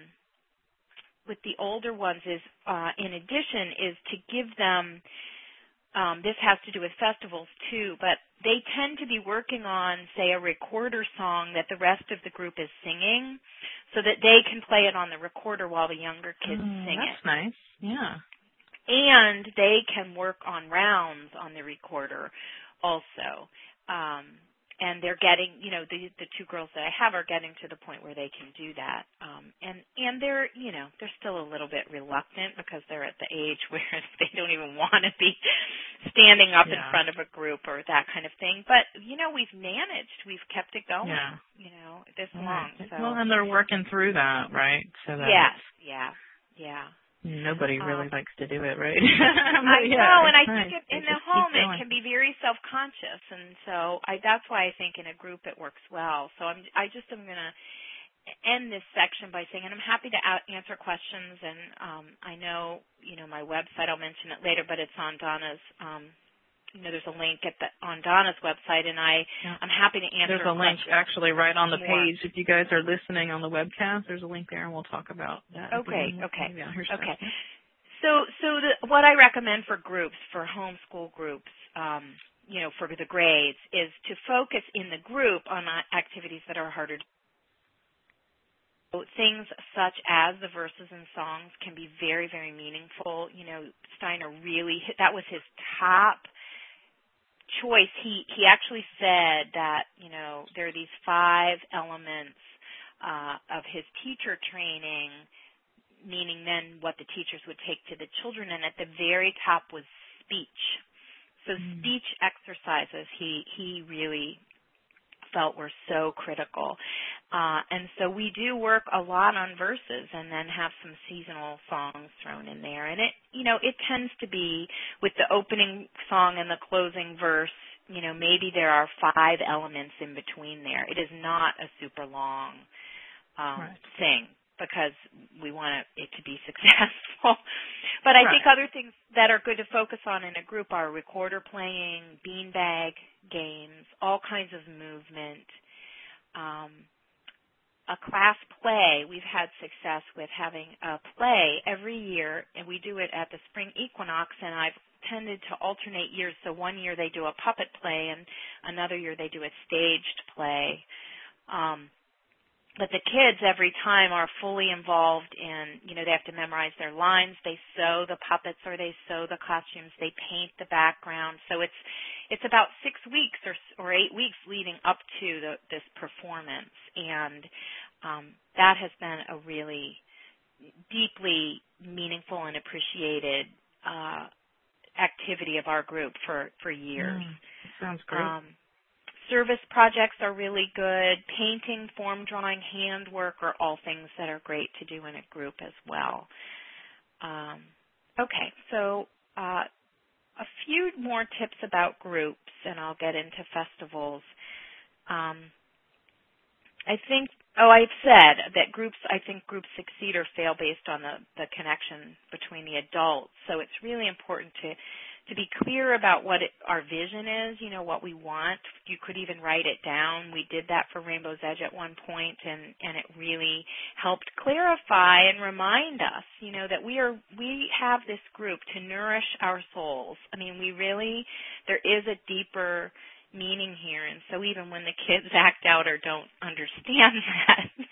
with the older ones is, uh, in addition, is to give them, um, this has to do with festivals too, but they tend to be working on, say, a recorder song that the rest of the group is singing so that they can play it on the recorder while the younger kids mm, sing that's it. That's nice, yeah. And they can work on rounds on the recorder also. Um, And they're getting, you know, the the two girls that I have are getting to the point where they can do that. Um, and and they're, you know, they're still a little bit reluctant because they're at the age where they don't even want to be standing up yeah. in front of a group or that kind of thing. But, you know, we've managed. We've kept it going, yeah. you know, this right. long. So. Well, and they're working through that, right? So that yes, yeah, yeah. Nobody really um, likes to do it, right? I yeah, know, and I nice. think it, in they the home it can be very self-conscious, and so I, that's why I think in a group it works well. So I'm, I just am going to end this section by saying, and I'm happy to out, answer questions, and um, I know, you know, my website, I'll mention it later, but it's on Donna's, um, you know, there's a link at the, on Donna's website, and I, yeah. I'm happy to answer There's a link actually right on the more. page. If you guys are listening on the webcast, there's a link there, and we'll talk about that. Okay, okay, yeah, okay. So, so the, what I recommend for groups, for homeschool groups, um, you know, for the grades, is to focus in the group on activities that are harder to do. Things such as the verses and songs can be very, very meaningful. You know, Steiner really, that was his top choice. He he actually said that, you know, there are these five elements uh, of his teacher training, meaning then what the teachers would take to the children, and at the very top was speech. So mm. speech exercises he he really felt were so critical. Uh, and so we do work a lot on verses and then have some seasonal songs thrown in there. And it, you know, it tends to be with the opening song and the closing verse, you know, maybe there are five elements in between there. It is not a super long um, right. thing because we want it to be successful. But I right. think other things that are good to focus on in a group are recorder playing, beanbag games, all kinds of movement. Um, a class play, we've had success with having a play every year, and we do it at the spring equinox, and I've tended to alternate years. So one year they do a puppet play, and another year they do a staged play. Um, But the kids every time are fully involved in, you know, they have to memorize their lines, they sew the puppets or they sew the costumes, they paint the background. So it's it's about six weeks or or eight weeks leading up to the, this performance, and um, that has been a really deeply meaningful and appreciated uh, activity of our group for for years. Mm, sounds great. Um, Service projects are really good. Painting, form drawing, handwork are all things that are great to do in a group as well. Um, okay, so uh, a few more tips about groups, and I'll get into festivals. Um, I think, oh, I've said that groups, I think groups succeed or fail based on the, the connection between the adults. So it's really important to to be clear about what it, our vision is, you know, what we want. You could even write it down. We did that for Rainbow's Edge at one point, and, and it really helped clarify and remind us, you know, that we are we have this group to nourish our souls. I mean, we really, there is a deeper meaning here, and so even when the kids act out or don't understand that,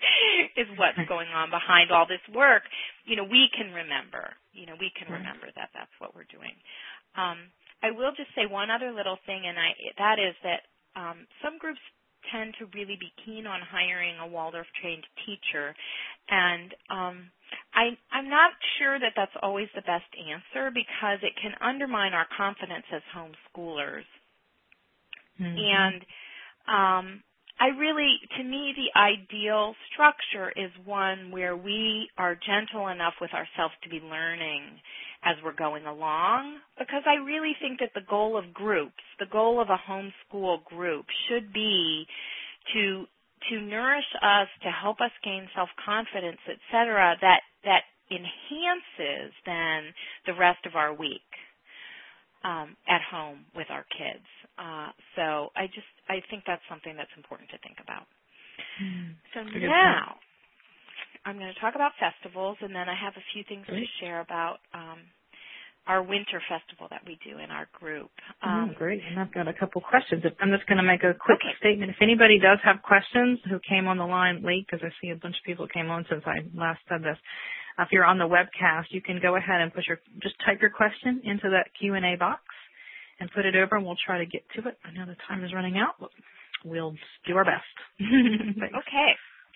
is what's going on behind all this work, you know, we can remember, you know, we can right. remember that that's what we're doing. Um, I will just say one other little thing, and I, that is that um, some groups tend to really be keen on hiring a Waldorf-trained teacher, and um, I, I'm not sure that that's always the best answer because it can undermine our confidence as homeschoolers. Mm-hmm. And um, I really, to me, the ideal structure is one where we are gentle enough with ourselves to be learning as we're going along, because I really think that the goal of groups, the goal of a homeschool group should be to to nourish us, to help us gain self-confidence, et cetera, that, that enhances then the rest of our week um, at home with our kids. Uh, so I just, I think that's something that's important to think about. Mm, so now I'm going to talk about festivals, and then I have a few things Great. to share about um, our winter festival that we do in our group. Um, oh, great. And I've got a couple questions. I'm just going to make a quick okay. statement. If anybody does have questions who came on the line late, because I see a bunch of people came on since I last said this, uh, if you're on the webcast, you can go ahead and put your, just type your question into that Q and A box and put it over, and we'll try to get to it. I know the time is running out, but we'll do our best. Okay.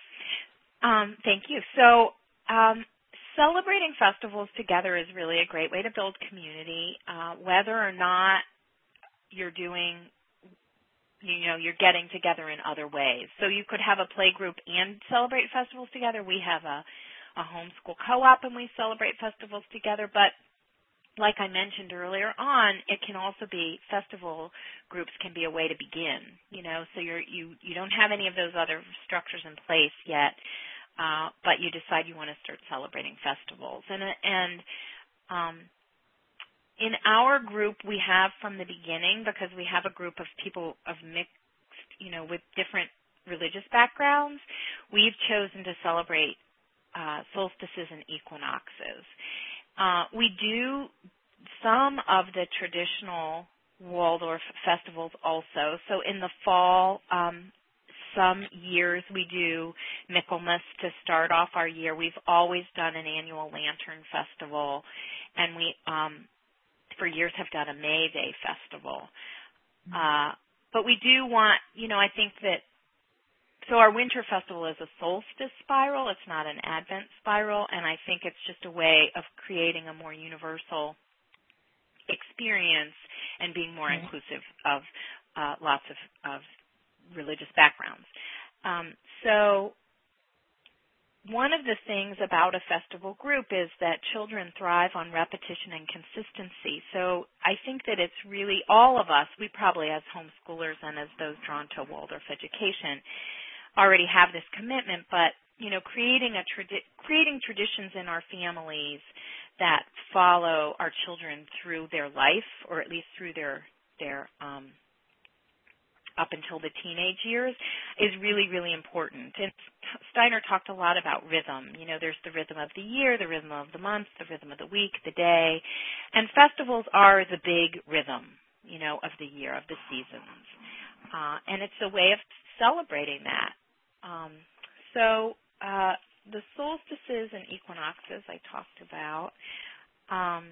Um, thank you. So um, celebrating festivals together is really a great way to build community, uh, whether or not you're doing, you know, you're getting together in other ways. So you could have a play group and celebrate festivals together. We have a, a homeschool co-op, and we celebrate festivals together. But like I mentioned earlier on, it can also be, festival groups can be a way to begin, you know, so you're, you, you don't have any of those other structures in place yet, uh, but you decide you want to start celebrating festivals. And, and um, in our group, we have from the beginning, because we have a group of people of mixed, you know, with different religious backgrounds, we've chosen to celebrate uh, solstices and equinoxes. Uh, we do some of the traditional Waldorf festivals also. So in the fall, um, some years we do Michaelmas to start off our year. We've always done an annual lantern festival, and we, um, for years, have done a May Day festival. Uh, but we do want, you know, I think that So our winter festival is a solstice spiral. It's not an Advent spiral, and I think it's just a way of creating a more universal experience and being more mm-hmm. inclusive of uh, lots of, of religious backgrounds. Um, so one of the things about a festival group is that children thrive on repetition and consistency. So I think that it's really all of us, we probably as homeschoolers and as those drawn to Waldorf education, already have this commitment, but you know, creating a tradi- creating traditions in our families that follow our children through their life, or at least through their their um, up until the teenage years, is really, really important. And Steiner talked a lot about rhythm. You know, there's the rhythm of the year, the rhythm of the month, the rhythm of the week, the day, and festivals are the big rhythm, you know, of the year, of the seasons, uh, and it's a way of celebrating that. Um, so uh, the solstices and equinoxes I talked about, um,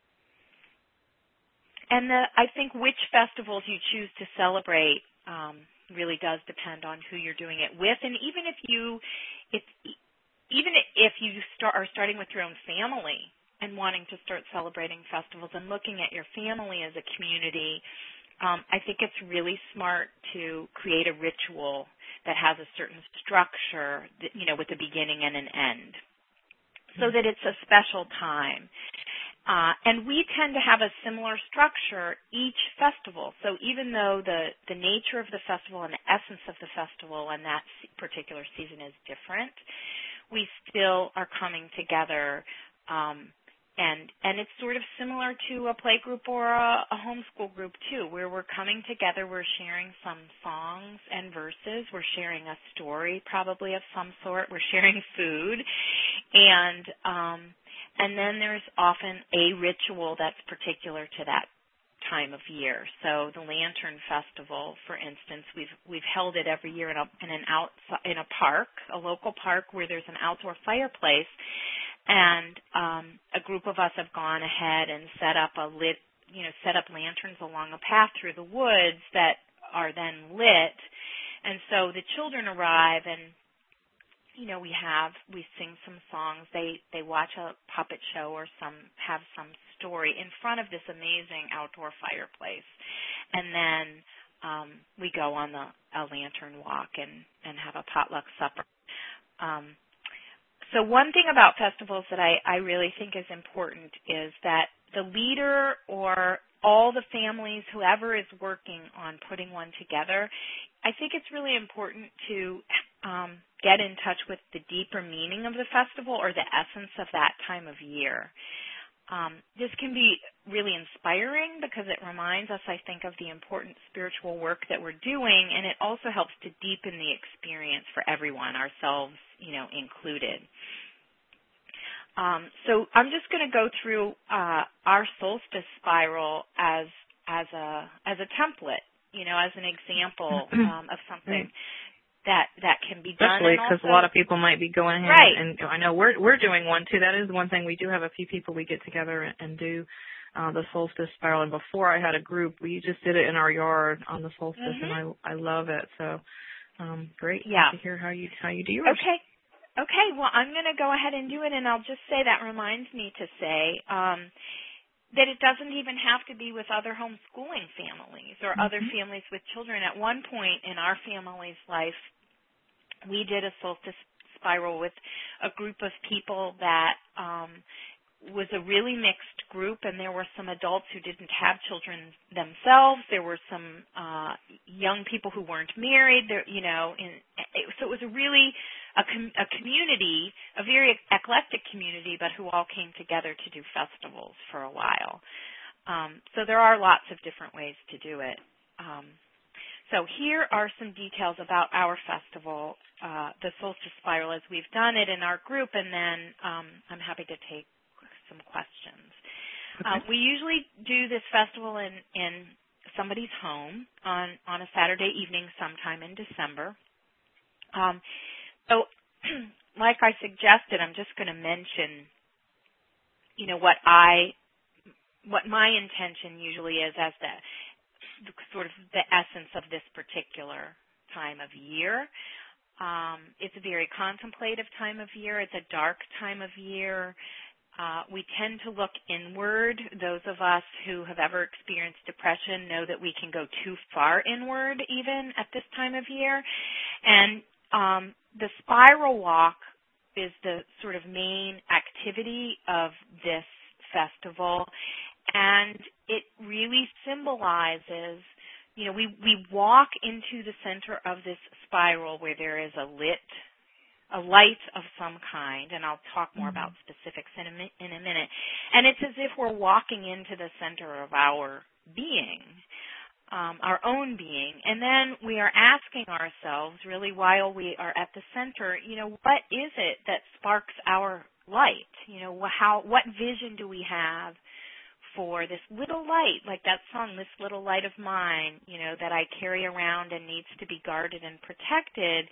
and the, I think which festivals you choose to celebrate um, really does depend on who you're doing it with, and even if you, if even if you start are starting with your own family and wanting to start celebrating festivals and looking at your family as a community. Um, I think it's really smart to create a ritual that has a certain structure, that, you know, with a beginning and an end, so that it's a special time. Uh, and we tend to have a similar structure each festival. So even though the, the nature of the festival and the essence of the festival and that particular season is different, we still are coming together. Um, And and it's sort of similar to a play group or a, a homeschool group, too, where we're coming together, we're sharing some songs and verses, we're sharing a story probably of some sort, we're sharing food, and um, and then there's often a ritual that's particular to that time of year. So the Lantern Festival, for instance, we've we've held it every year in a in an out in a park, a local park where there's an outdoor fireplace, and um, a group of us have gone ahead and set up a lit, you know, set up lanterns along a path through the woods that are then lit, and so the children arrive and, you know, we have, we sing some songs, they, they watch a puppet show or some, have some story in front of this amazing outdoor fireplace. And then um, we go on the, a lantern walk and, and have a potluck supper. Um, so one thing about festivals that I, I really think is important is that the leader or all the families, whoever is working on putting one together, I think it's really important to um, get in touch with the deeper meaning of the festival or the essence of that time of year. Um, this can be really inspiring because it reminds us, I think, of the important spiritual work that we're doing, and it also helps to deepen the experience for everyone, ourselves, you know, included. Um, so I'm just going to go through uh, our solstice spiral as as a as a template, you know, as an example um, of something that that can be done. Especially because a lot of people might be going ahead, right. and I know we're we're doing one too. That is one thing. We do have a few people we get together and do uh, the solstice spiral. And before I had a group, we just did it in our yard on the solstice, mm-hmm. and I I love it. So um, great yeah. to hear how you how you do yours. Okay. Okay, well, I'm going to go ahead and do it, and I'll just say that reminds me to say um, that it doesn't even have to be with other homeschooling families or mm-hmm. other families with children. At one point in our family's life, we did a solstice spiral with a group of people that um, was a really mixed group, and there were some adults who didn't have children themselves. There were some uh, young people who weren't married. There, you know, and it, so it was a really a, com- a community, a very eclectic community, but who all came together to do festivals for a while. Um, so there are lots of different ways to do it. Um, so here are some details about our festival, uh, the Solstice Spiral, as we've done it in our group, and then um, I'm happy to take some questions. Okay. Uh, we usually do this festival in, in somebody's home on, on a Saturday evening sometime in December. Um, so like I suggested, I'm just going to mention, you know, what I, what my intention usually is as the, the sort of the essence of this particular time of year. Um, it's a very contemplative time of year. It's a dark time of year. Uh, we tend to look inward. Those of us who have ever experienced depression know that we can go too far inward even at this time of year. And um, the spiral walk is the sort of main activity of this festival, and it really symbolizes, you know, we, we walk into the center of this spiral where there is a lit a light of some kind, and I'll talk more mm-hmm. about specifics in a, mi- in a minute. And it's as if we're walking into the center of our being, um, our own being. And then we are asking ourselves, really, while we are at the center, you know, what is it that sparks our light? You know, how, what vision do we have for this little light, like that song, This Little Light of Mine, you know, that I carry around and needs to be guarded and protected.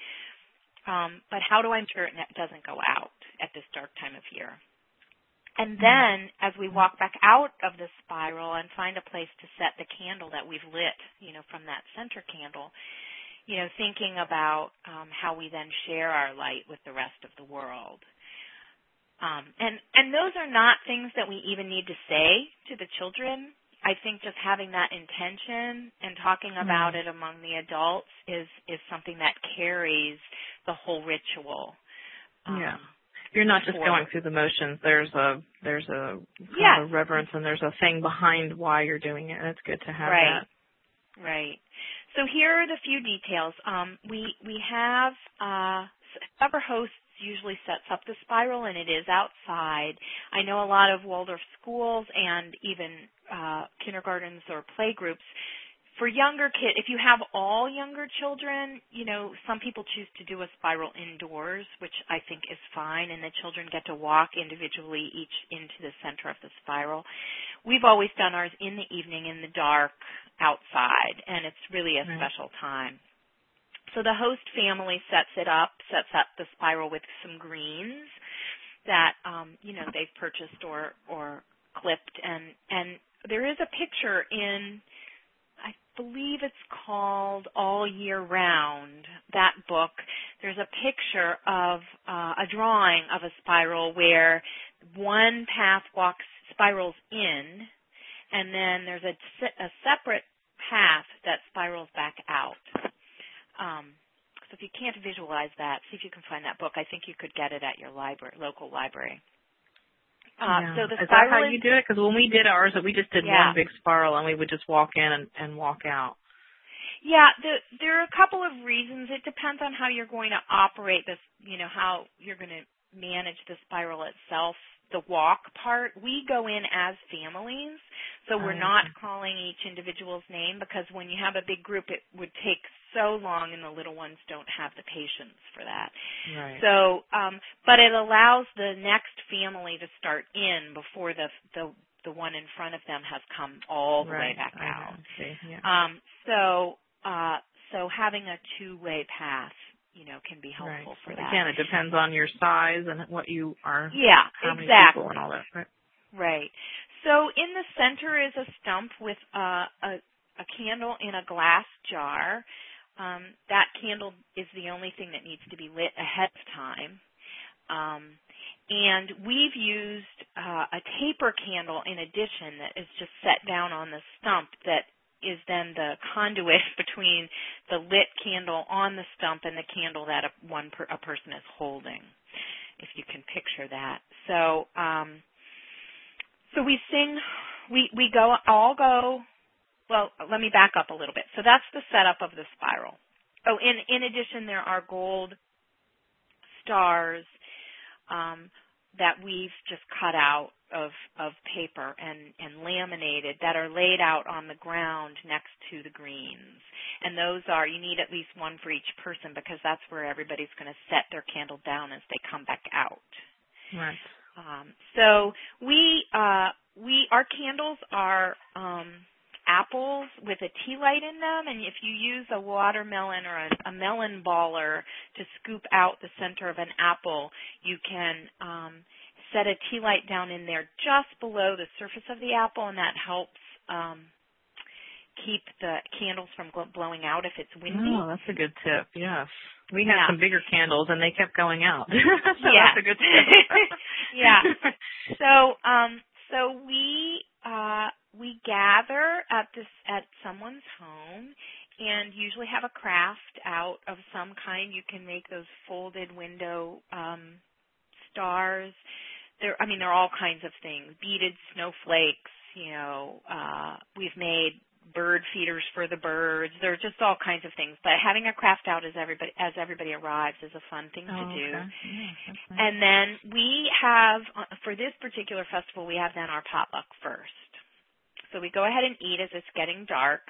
Um, but how do I ensure it doesn't go out at this dark time of year? And then as we walk back out of the spiral and find a place to set the candle that we've lit, you know, from that center candle, you know, thinking about um, how we then share our light with the rest of the world. Um, and, and those are not things that we even need to say to the children. I think just having that intention and talking about mm. it among the adults is, is something that carries the whole ritual. Um, yeah. You're not just for, going through the motions. There's a there's a, yes. a reverence and there's a thing behind why you're doing it. And it's good to have right. that. Right. So here are the few details. Um, we we have uh, whoever hosts usually sets up the spiral, and it is outside. I know a lot of Waldorf schools and even uh, kindergartens or playgroups. For younger kids, if you have all younger children, you know, some people choose to do a spiral indoors, which I think is fine, and the children get to walk individually each into the center of the spiral. we've always done ours in the evening, in the dark, outside, and it's really a right. special time. So the host family sets it up, sets up the spiral with some greens that, um, you know, they've purchased or, or clipped. And, and there is a picture in, I believe it's called All Year Round, that book. There's a picture of uh, a drawing of a spiral where one path walks, spirals in, and then there's a, a separate path that spirals back out. Um, so if you can't visualize that, see if you can find that book. I think you could get it at your library, local library. Uh, yeah. so the is spiral that how you do it? Because when we did ours, we just did yeah. one big spiral, and we would just walk in and, and walk out. Yeah, the, there are a couple of reasons. It depends on how you're going to operate this, you know, how you're going to manage the spiral itself. The walk part, we go in as families, so we're not calling each individual's name, because when you have a big group, it would take so long, and the little ones don't have the patience for that. Right. So, um, but it allows the next family to start in before the the the one in front of them has come all the right. way back I out. see. Yeah. Um, so, uh, so having a two-way path, you know, can be helpful right. for so that. Again, it depends on your size and what you are. Yeah, how many exactly. people and all that. Right. Right. So in the center is a stump with uh, a, a candle in a glass jar. Um, that candle is the only thing that needs to be lit ahead of time. Um, and we've used uh, a taper candle in addition that is just set down on the stump that is then the conduit between the lit candle on the stump and the candle that a, one per, a person is holding, if you can picture that. So, um, so we sing, we we go all go. Well, let me back up a little bit. So that's the setup of the spiral. Oh, in in addition, there are gold stars um, that we've just cut out of, of paper and, and laminated that are laid out on the ground next to the greens. And those are, you need at least one for each person, because that's where everybody's going to set their candle down as they come back out. Right. Um, so we, uh, we, our candles are um, apples with a tea light in them, and if you use a watermelon or a, a melon baller to scoop out the center of an apple, you can um, set a tea light down in there just below the surface of the apple, and that helps um, keep the candles from blowing out if it's windy. Oh, that's a good tip, yes. We had yeah. some bigger candles, and they kept going out. so yeah. that's a good tip. yeah. So, um, so we uh, we gather at this at someone's home, and usually have a craft out of some kind. You can make those folded window um, stars. There, I mean, there are all kinds of things. Beaded snowflakes. You know, uh, we've made bird feeders for the birds. There are just all kinds of things. But having a craft out as everybody as everybody arrives is a fun thing oh, to do. Okay. Yeah, that's nice. And then we have, for this particular festival, we have then our potluck first. So we go ahead and eat as it's getting dark.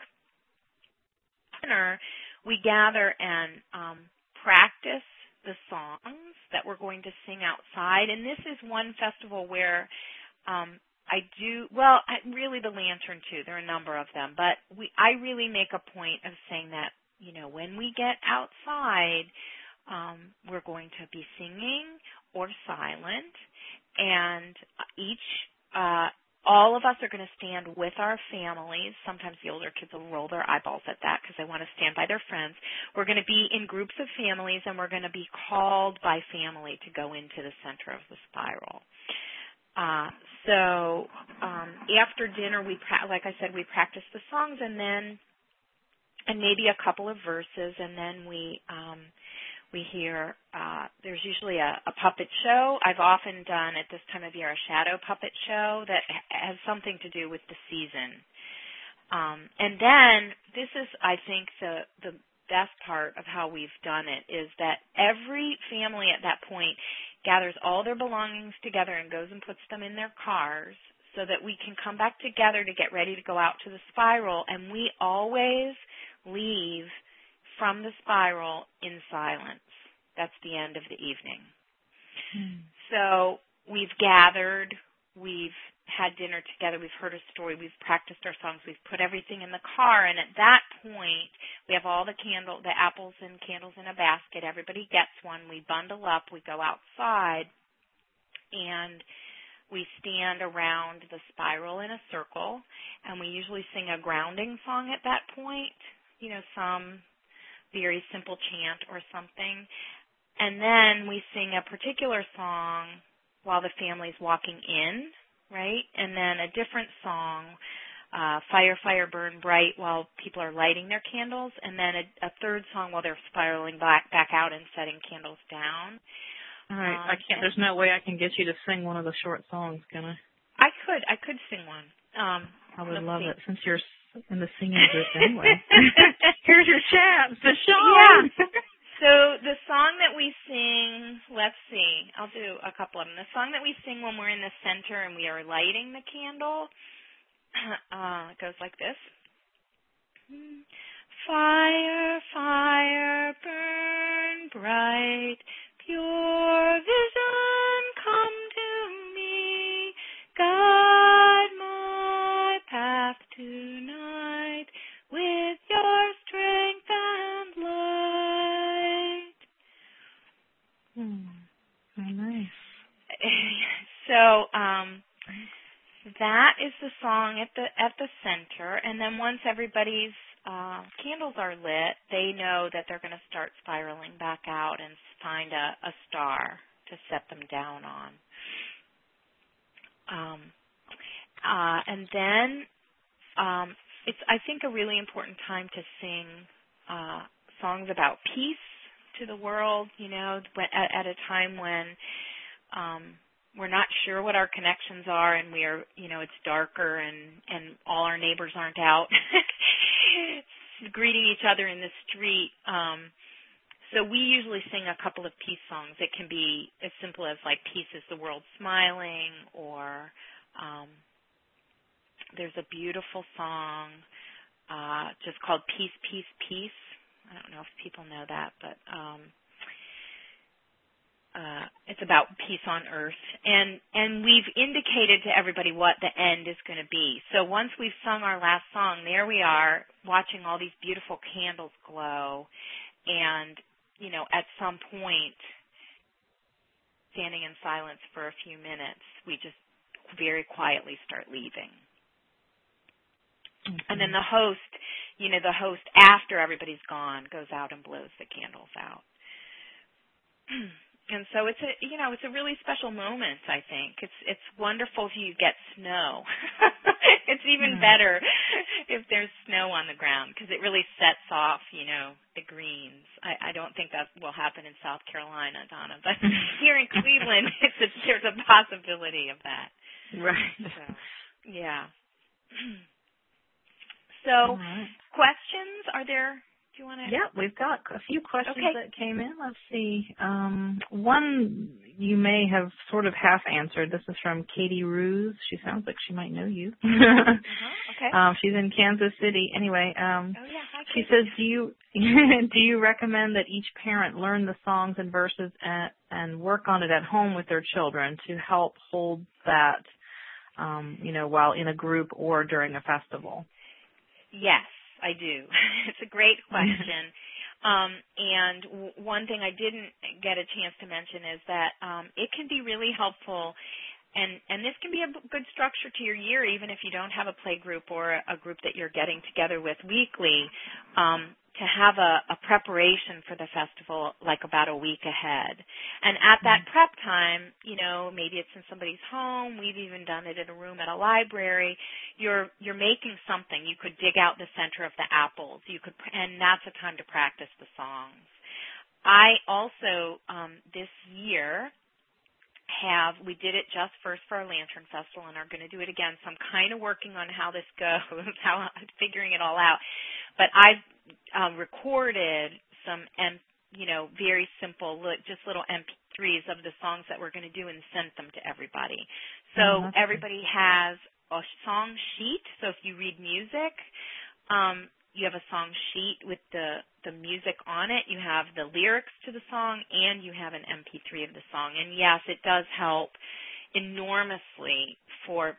Dinner, we gather and um, practice the songs that we're going to sing outside. And this is one festival where um, I do, well, I, really the lantern too. There are a number of them. But we, I really make a point of saying that, you know, when we get outside, um, we're going to be singing or silent. And each, uh, all of us are going to stand with our families. Sometimes the older kids will roll their eyeballs at that because they want to stand by their friends. We're going to be in groups of families, and we're going to be called by family to go into the center of the spiral. Uh, so um, after dinner, we pra- like I said, we practice the songs, and then and maybe a couple of verses, and then we um, we hear. Uh, there's usually a, a puppet show. I've often done at this time of year a shadow puppet show that ha- has something to do with the season. Um, and then this is, I think, the the best part of how we've done it is that every family at that point gathers all their belongings together and goes and puts them in their cars so that we can come back together to get ready to go out to the spiral, and we always leave from the spiral in silence. That's the end of the evening. Hmm. So we've gathered, we've had dinner together, we've heard a story, we've practiced our songs, we've put everything in the car, and at that point, we have all the candle, the apples and candles in a basket. Everybody gets one. We bundle up. We go outside, and we stand around the spiral in a circle, and we usually sing a grounding song at that point, you know, some very simple chant or something. And then we sing a particular song while the family's walking in, right? And then a different song, uh, Fire, Fire, Burn Bright, while people are lighting their candles. And then a, a third song while they're spiraling back, back out and setting candles down. All right. Um, I can't, there's no way I can get you to sing one of the short songs, can I? I could. I could sing one. Um, I would love see. it since you're in the singing group anyway. Here's your chance to shine. Yeah. So the song that we sing, let's see, I'll do a couple of them. The song that we sing when we're in the center and we are lighting the candle, uh, it goes like this. Fire, fire, burn bright, pure vision come to me, guide my path tonight with your strength and light. Hmm. Oh, nice. So um, that is the song at the at the center, and then once everybody's uh, candles are lit, they know that they're going to start spiraling back out and find a, a star to set them down on. Um, uh, and then um, it's, I think, a really important time to sing uh, songs about peace to the world, you know, at, at a time when um, we're not sure what our connections are and we are, you know, it's darker and, and all our neighbors aren't out greeting each other in the street. Um, so we usually sing a couple of peace songs. It can be as simple as like Peace is the World Smiling, or um, there's a beautiful song uh, just called Peace, Peace, Peace. I don't know if people know that, but um, uh, it's about peace on earth. And, and we've indicated to everybody what the end is going to be. So once we've sung our last song, there we are watching all these beautiful candles glow. And, you know, at some point, standing in silence for a few minutes, we just very quietly start leaving. Mm-hmm. And then the host, you know, the host, after everybody's gone, goes out and blows the candles out. And so it's a, you know, it's a really special moment, I think. It's it's wonderful if you get snow. It's even mm. better if there's snow on the ground because it really sets off, you know, the greens. I, I don't think that will happen in South Carolina, Donna, but here in Cleveland, it's a, there's a possibility of that. Right. So, yeah. So, right. Questions? Are there? Do you want to? Yeah, we've got a few questions okay. that came in. Let's see. Um, one you may have sort of half answered. This is from Katie Ruse. She sounds like she might know you. uh-huh. Okay. Um, she's in Kansas City. Anyway, um, oh, yeah. Hi, she says, do you do you recommend that each parent learn the songs and verses and, and work on it at home with their children to help hold that, um, you know, while in a group or during a festival? Yes, I do. It's a great question. um, and w- one thing I didn't get a chance to mention is that um, it can be really helpful, and, and this can be a b- good structure to your year, even if you don't have a play group or a, a group that you're getting together with weekly, um, to have a, a preparation for the festival like about a week ahead. And at that prep time, you know, maybe it's in somebody's home. We've even done it in a room at a library. You're you're making something. You could dig out the center of the apples. You could, and that's a time to practice the songs. I also um, this year have we did it just first for our Lantern Festival, and are going to do it again. So I'm kind of working on how this goes, how I'm figuring it all out. But I've um, recorded some, M, you know, very simple, just little M P threes of the songs that we're going to do and sent them to everybody. So oh, everybody has a song sheet. So if you read music, um, you have a song sheet with the, the music on it. You have the lyrics to the song, and you have an M P three of the song. And, yes, it does help enormously for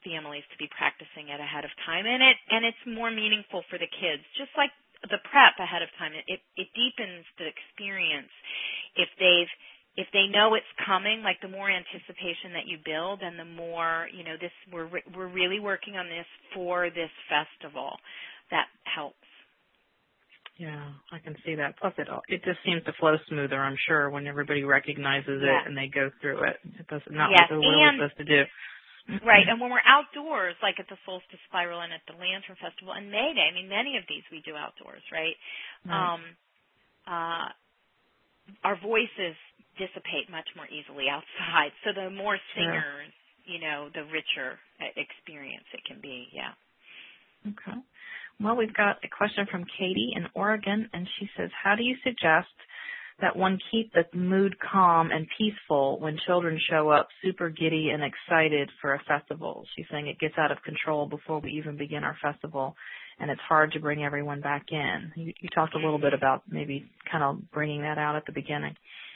families to be practicing it ahead of time, and it and it's more meaningful for the kids. Just like the prep ahead of time, it it deepens the experience if they've if they know it's coming. Like the more anticipation that you build, and the more you know this we're we're really working on this for this festival. That helps. Yeah, I can see that. Plus, it it just seems to flow smoother, I'm sure, when everybody recognizes yeah. it and they go through it. It does not yes. what we're supposed to do. Right, and when we're outdoors, like at the Solstice Spiral and at the Lantern Festival and May Day, I mean, many of these we do outdoors, right? right. Um, uh, our voices dissipate much more easily outside, so the more singers, sure. you know, the richer experience it can be, yeah. Okay. Well, we've got a question from Katie in Oregon, and she says, how do you suggest that one keep the mood calm and peaceful when children show up super giddy and excited for a festival? She's saying it gets out of control before we even begin our festival, and it's hard to bring everyone back in. You, you talked a little bit about maybe kind of bringing that out at the beginning.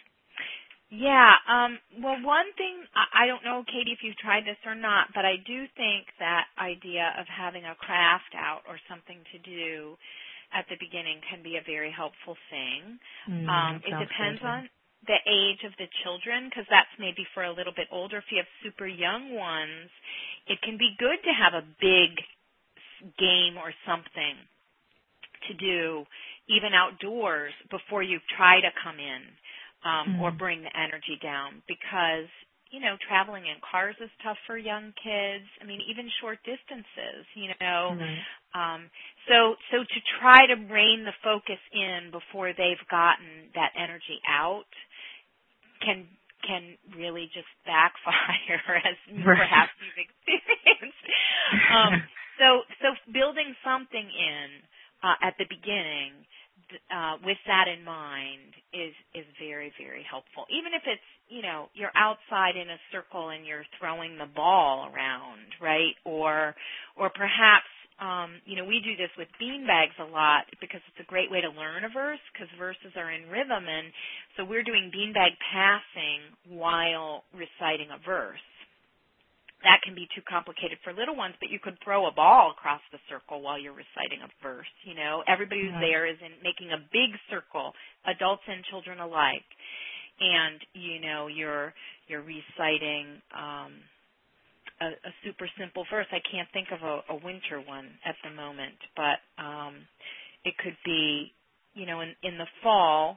Yeah. Um, well, one thing, I don't know, Katie, if you've tried this or not, but I do think that idea of having a craft out or something to do at the beginning can be a very helpful thing. Mm, um, it depends good, on the age of the children, because that's maybe for a little bit older. If you have super young ones, it can be good to have a big game or something to do, even outdoors, before you try to come in. Um, mm. or bring the energy down, because, you know, traveling in cars is tough for young kids. I mean, even short distances, you know. Right. Um, so so to try to rein the focus in before they've gotten that energy out can can really just backfire, as right. perhaps you've experienced. um, so so building something in uh, at the beginning Uh, with that in mind is is very, very helpful. Even if it's, you know, you're outside in a circle and you're throwing the ball around, right? Or or perhaps, um, you know, we do this with beanbags a lot because it's a great way to learn a verse, because verses are in rhythm. And so we're doing beanbag passing while reciting a verse. That can be too complicated for little ones, but you could throw a ball across the circle while you're reciting a verse. You know, everybody who's there is in making a big circle, adults and children alike, and you know you're you're reciting um, a, a super simple verse. I can't think of a, a winter one at the moment, but um, it could be, you know, in, in the fall.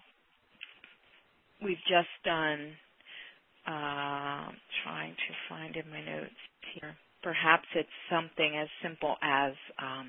We've just done. Uh, trying to find in my notes here. Perhaps it's something as simple as um,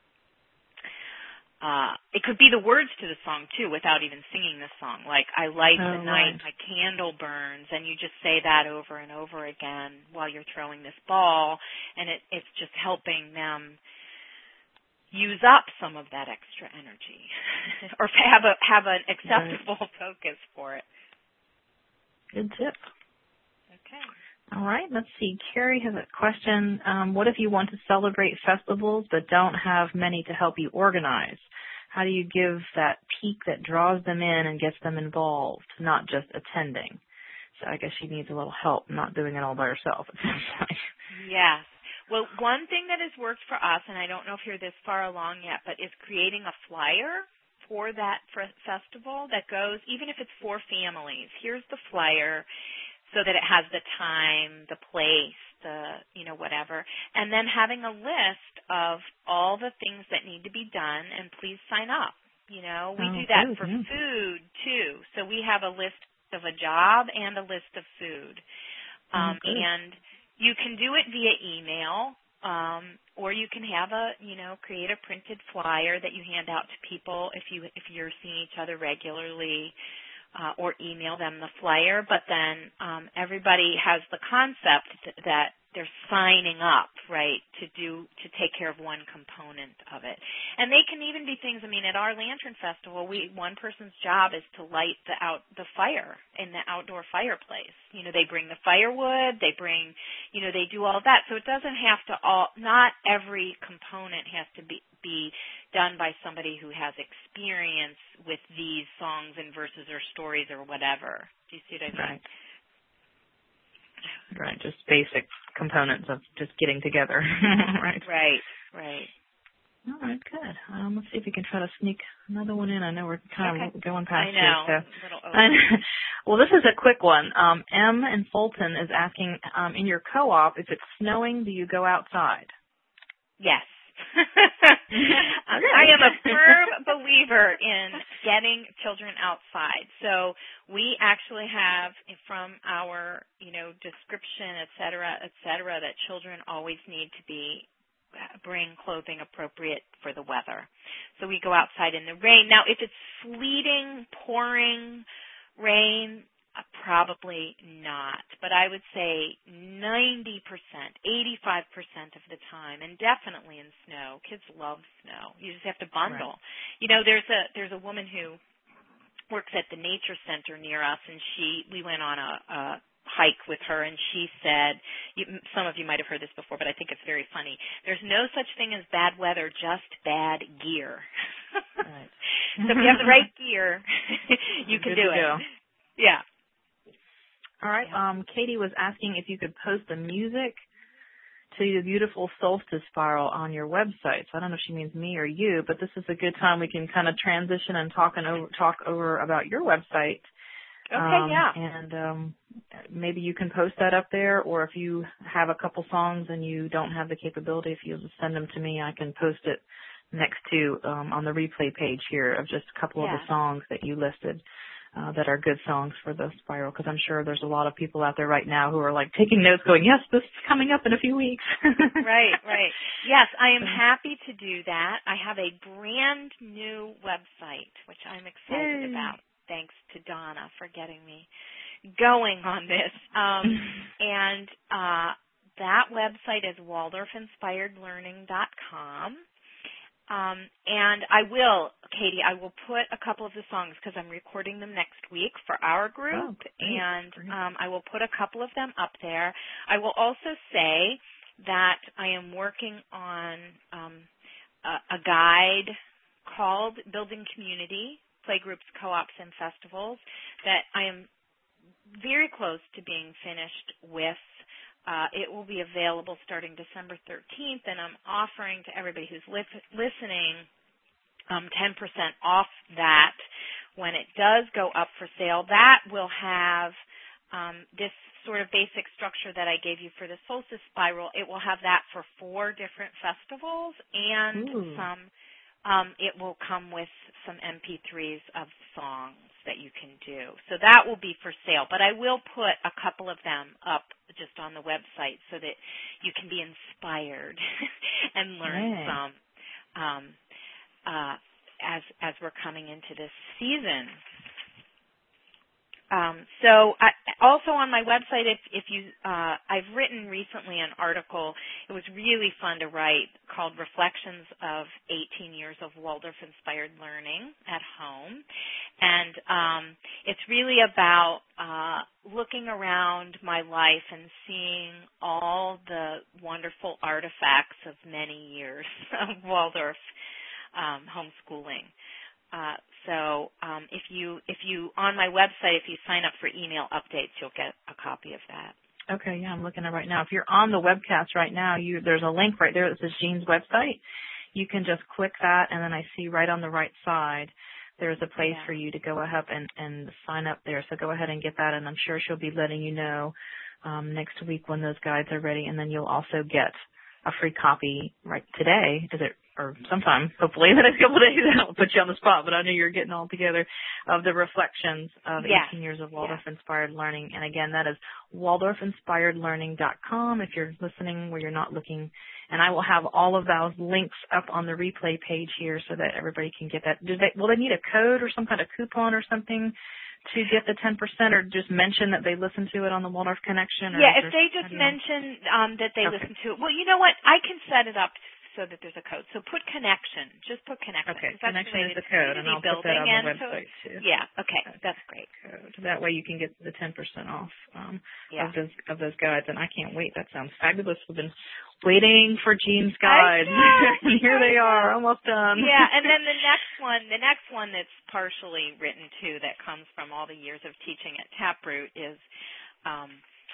uh, it could be the words to the song too, without even singing the song. Like, I light oh, the night, right. my candle burns, and you just say that over and over again while you're throwing this ball, and it, it's just helping them use up some of that extra energy, or have a have an acceptable right. focus for it. Good tip. Okay. All right, let's see. Carrie has a question. Um, what if you want to celebrate festivals but don't have many to help you organize? How do you give that peak that draws them in and gets them involved, not just attending? So I guess she needs a little help, not doing it all by herself, it sounds like. Yes. Well, one thing that has worked for us, and I don't know if you're this far along yet, but is creating a flyer for that festival that goes, even if it's for families. Here's the flyer, so that it has the time, the place, the, you know, whatever. And then having a list of all the things that need to be done, and please sign up. You know, we oh, do that good, for yeah. food, too. So we have a list of a job and a list of food. Um, oh, and you can do it via email, um, or you can have a, you know, create a printed flyer that you hand out to people if you if you're seeing each other regularly. Uh, or email them the flyer, but then um, everybody has the concept th- that they're signing up, right, to do to take care of one component of it. And they can even be things. I mean, at our Lantern Festival, we one person's job is to light the out the fire in the outdoor fireplace. You know, they bring the firewood, they bring, you know, they do all of that. So it doesn't have to all. Not every component has to be be done by somebody who has experience with these songs and verses or stories or whatever. Do you see what I mean? Right. right. Just basic components of just getting together. Right. Right. Right. All right, good. Um, let's see if we can try to sneak another one in. I know we're kind okay. of going past I know. here. So. A little over. Well, this is a quick one. Um, M in Fulton is asking, um, in your co-op, if it's snowing, do you go outside? Yes. I am a firm believer in getting children outside. So we actually have from our, you know, description, et cetera, et cetera, that children always need to be bring clothing appropriate for the weather. So we go outside in the rain. Now, if it's sleeting, pouring, rain, uh, probably not. But I would say ninety percent, eighty-five percent of the time, and definitely in snow. Kids love snow. You just have to bundle. Right. You know, there's a there's a woman who works at the nature center near us, and she we went on a, a hike with her, and she said, you, some of you might have heard this before, but I think it's very funny. There's no such thing as bad weather, just bad gear. Right. So if you have the right gear, you can do it. Go. Yeah. All right. Yeah. Um, Katie was asking if you could post the music to the beautiful solstice spiral on your website. So I don't know if she means me or you, but this is a good time we can kind of transition and talk and over, talk over about your website. Okay, um, yeah. And um, maybe you can post that up there, or if you have a couple songs and you don't have the capability, if you just send them to me, I can post it next to um, on the replay page here of just a couple yeah. of the songs that you listed uh, that are good songs for the spiral, because I'm sure there's a lot of people out there right now who are like taking notes going, yes, this is coming up in a few weeks. Right, right. Yes, I am happy to do that. I have a brand new website, which I'm excited Yay. about. Thanks to Donna for getting me going on this. Um, and uh, that website is waldorf inspired learning dot com. Um, and I will, Katie, I will put a couple of the songs because I'm recording them next week for our group. Oh, great, and great. Um, I will put a couple of them up there. I will also say that I am working on um, a, a guide called Building Community, Playgroups, Co-ops, and Festivals that I am very close to being finished with. Uh, it will be available starting December thirteenth, and I'm offering to everybody who's li- listening um, ten percent off that when it does go up for sale. That will have um, this sort of basic structure that I gave you for the Solstice Spiral. It will have that for four different festivals and Ooh. some Um, it will come with some M P threes of songs that you can do. So that will be for sale. But I will put a couple of them up just on the website so that you can be inspired and learn yeah. some um, uh, as as we're coming into this season. Um, so I, also on my website, if, if you, uh, I've written recently an article. It was really fun to write called Reflections of eighteen Years of Waldorf-Inspired Learning at Home. And um, it's really about uh, looking around my life and seeing all the wonderful artifacts of many years of Waldorf um, homeschooling. Uh, so um, if you if you on my website, if you sign up for email updates, you'll get a copy of that. Okay, yeah, I'm looking at it right now. If you're on the webcast right now, you there's a link right there that says Jean's website. You can just click that, and then I see right on the right side there's a place yeah. for you to go ahead and, and sign up there. So go ahead and get that, and I'm sure she'll be letting you know um, next week when those guides are ready, and then you'll also get a free copy right today. Is it? Or sometime, hopefully, in the next couple of days. I don't put you on the spot, but I know you're getting all together of the reflections of yeah. eighteen years of Waldorf-inspired yeah. learning. And again, that is waldorf inspired learning dot com if you're listening where you're not looking. And I will have all of those links up on the replay page here so that everybody can get that. Do they, will they need a code or some kind of coupon or something to get the ten percent, or just mention that they listen to it on the Waldorf Connection? Or yeah, if they just mention um, that they okay. listen to it. Well, you know what? I can set it up so that there's a code. So put connection. Just put connection. Okay, that's connection is the code, and I'll put that on the website too. Yeah, okay, that's great. Code. That way you can get the ten percent off um, yeah. of those of those guides, and I can't wait. That sounds fabulous. We've been waiting for Jean's guides, and here they are, almost done. Yeah, and then the next one, the next one that's partially written too, that comes from all the years of teaching at Taproot is. Um,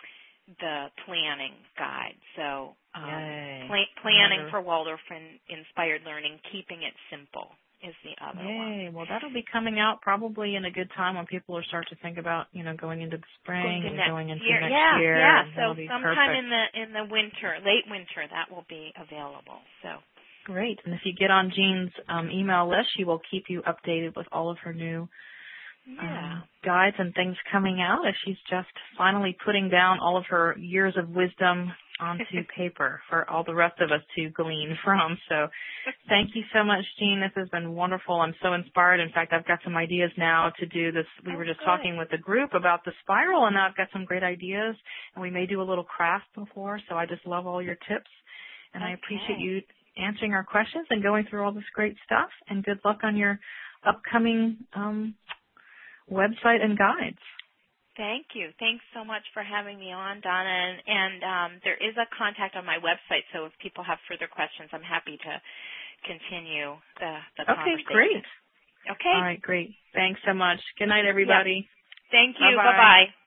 the planning guide. So um, Yay. pl- planning Another. for Waldorf-inspired learning, keeping it simple is the other Yay. one. Well, that'll be coming out probably in a good time when people are start to think about, you know, going into the spring Going and next going into year. next yeah, year. Yeah, And so that'll be sometime perfect. in the in the winter, late winter, that will be available. So Great. And if you get on Jean's um, email list, she will keep you updated with all of her new yeah. um, guides and things coming out as she's just finally putting down all of her years of wisdom onto paper for all the rest of us to glean from. So thank you so much, Jean. This has been wonderful. I'm so inspired. In fact, I've got some ideas now to do this. We oh, were just good. talking with the group about the spiral, and now I've got some great ideas, and we may do a little craft before. So I just love all your tips, and okay. I appreciate you answering our questions and going through all this great stuff, and good luck on your upcoming um, website and guides. Thank you. Thanks so much for having me on, Donna. And, and um, there is a contact on my website, so if people have further questions, I'm happy to continue the, the okay, conversation. Okay, great. Okay. All right, great. Thanks so much. Good night, everybody. Yep. Thank you. Bye-bye. Bye-bye.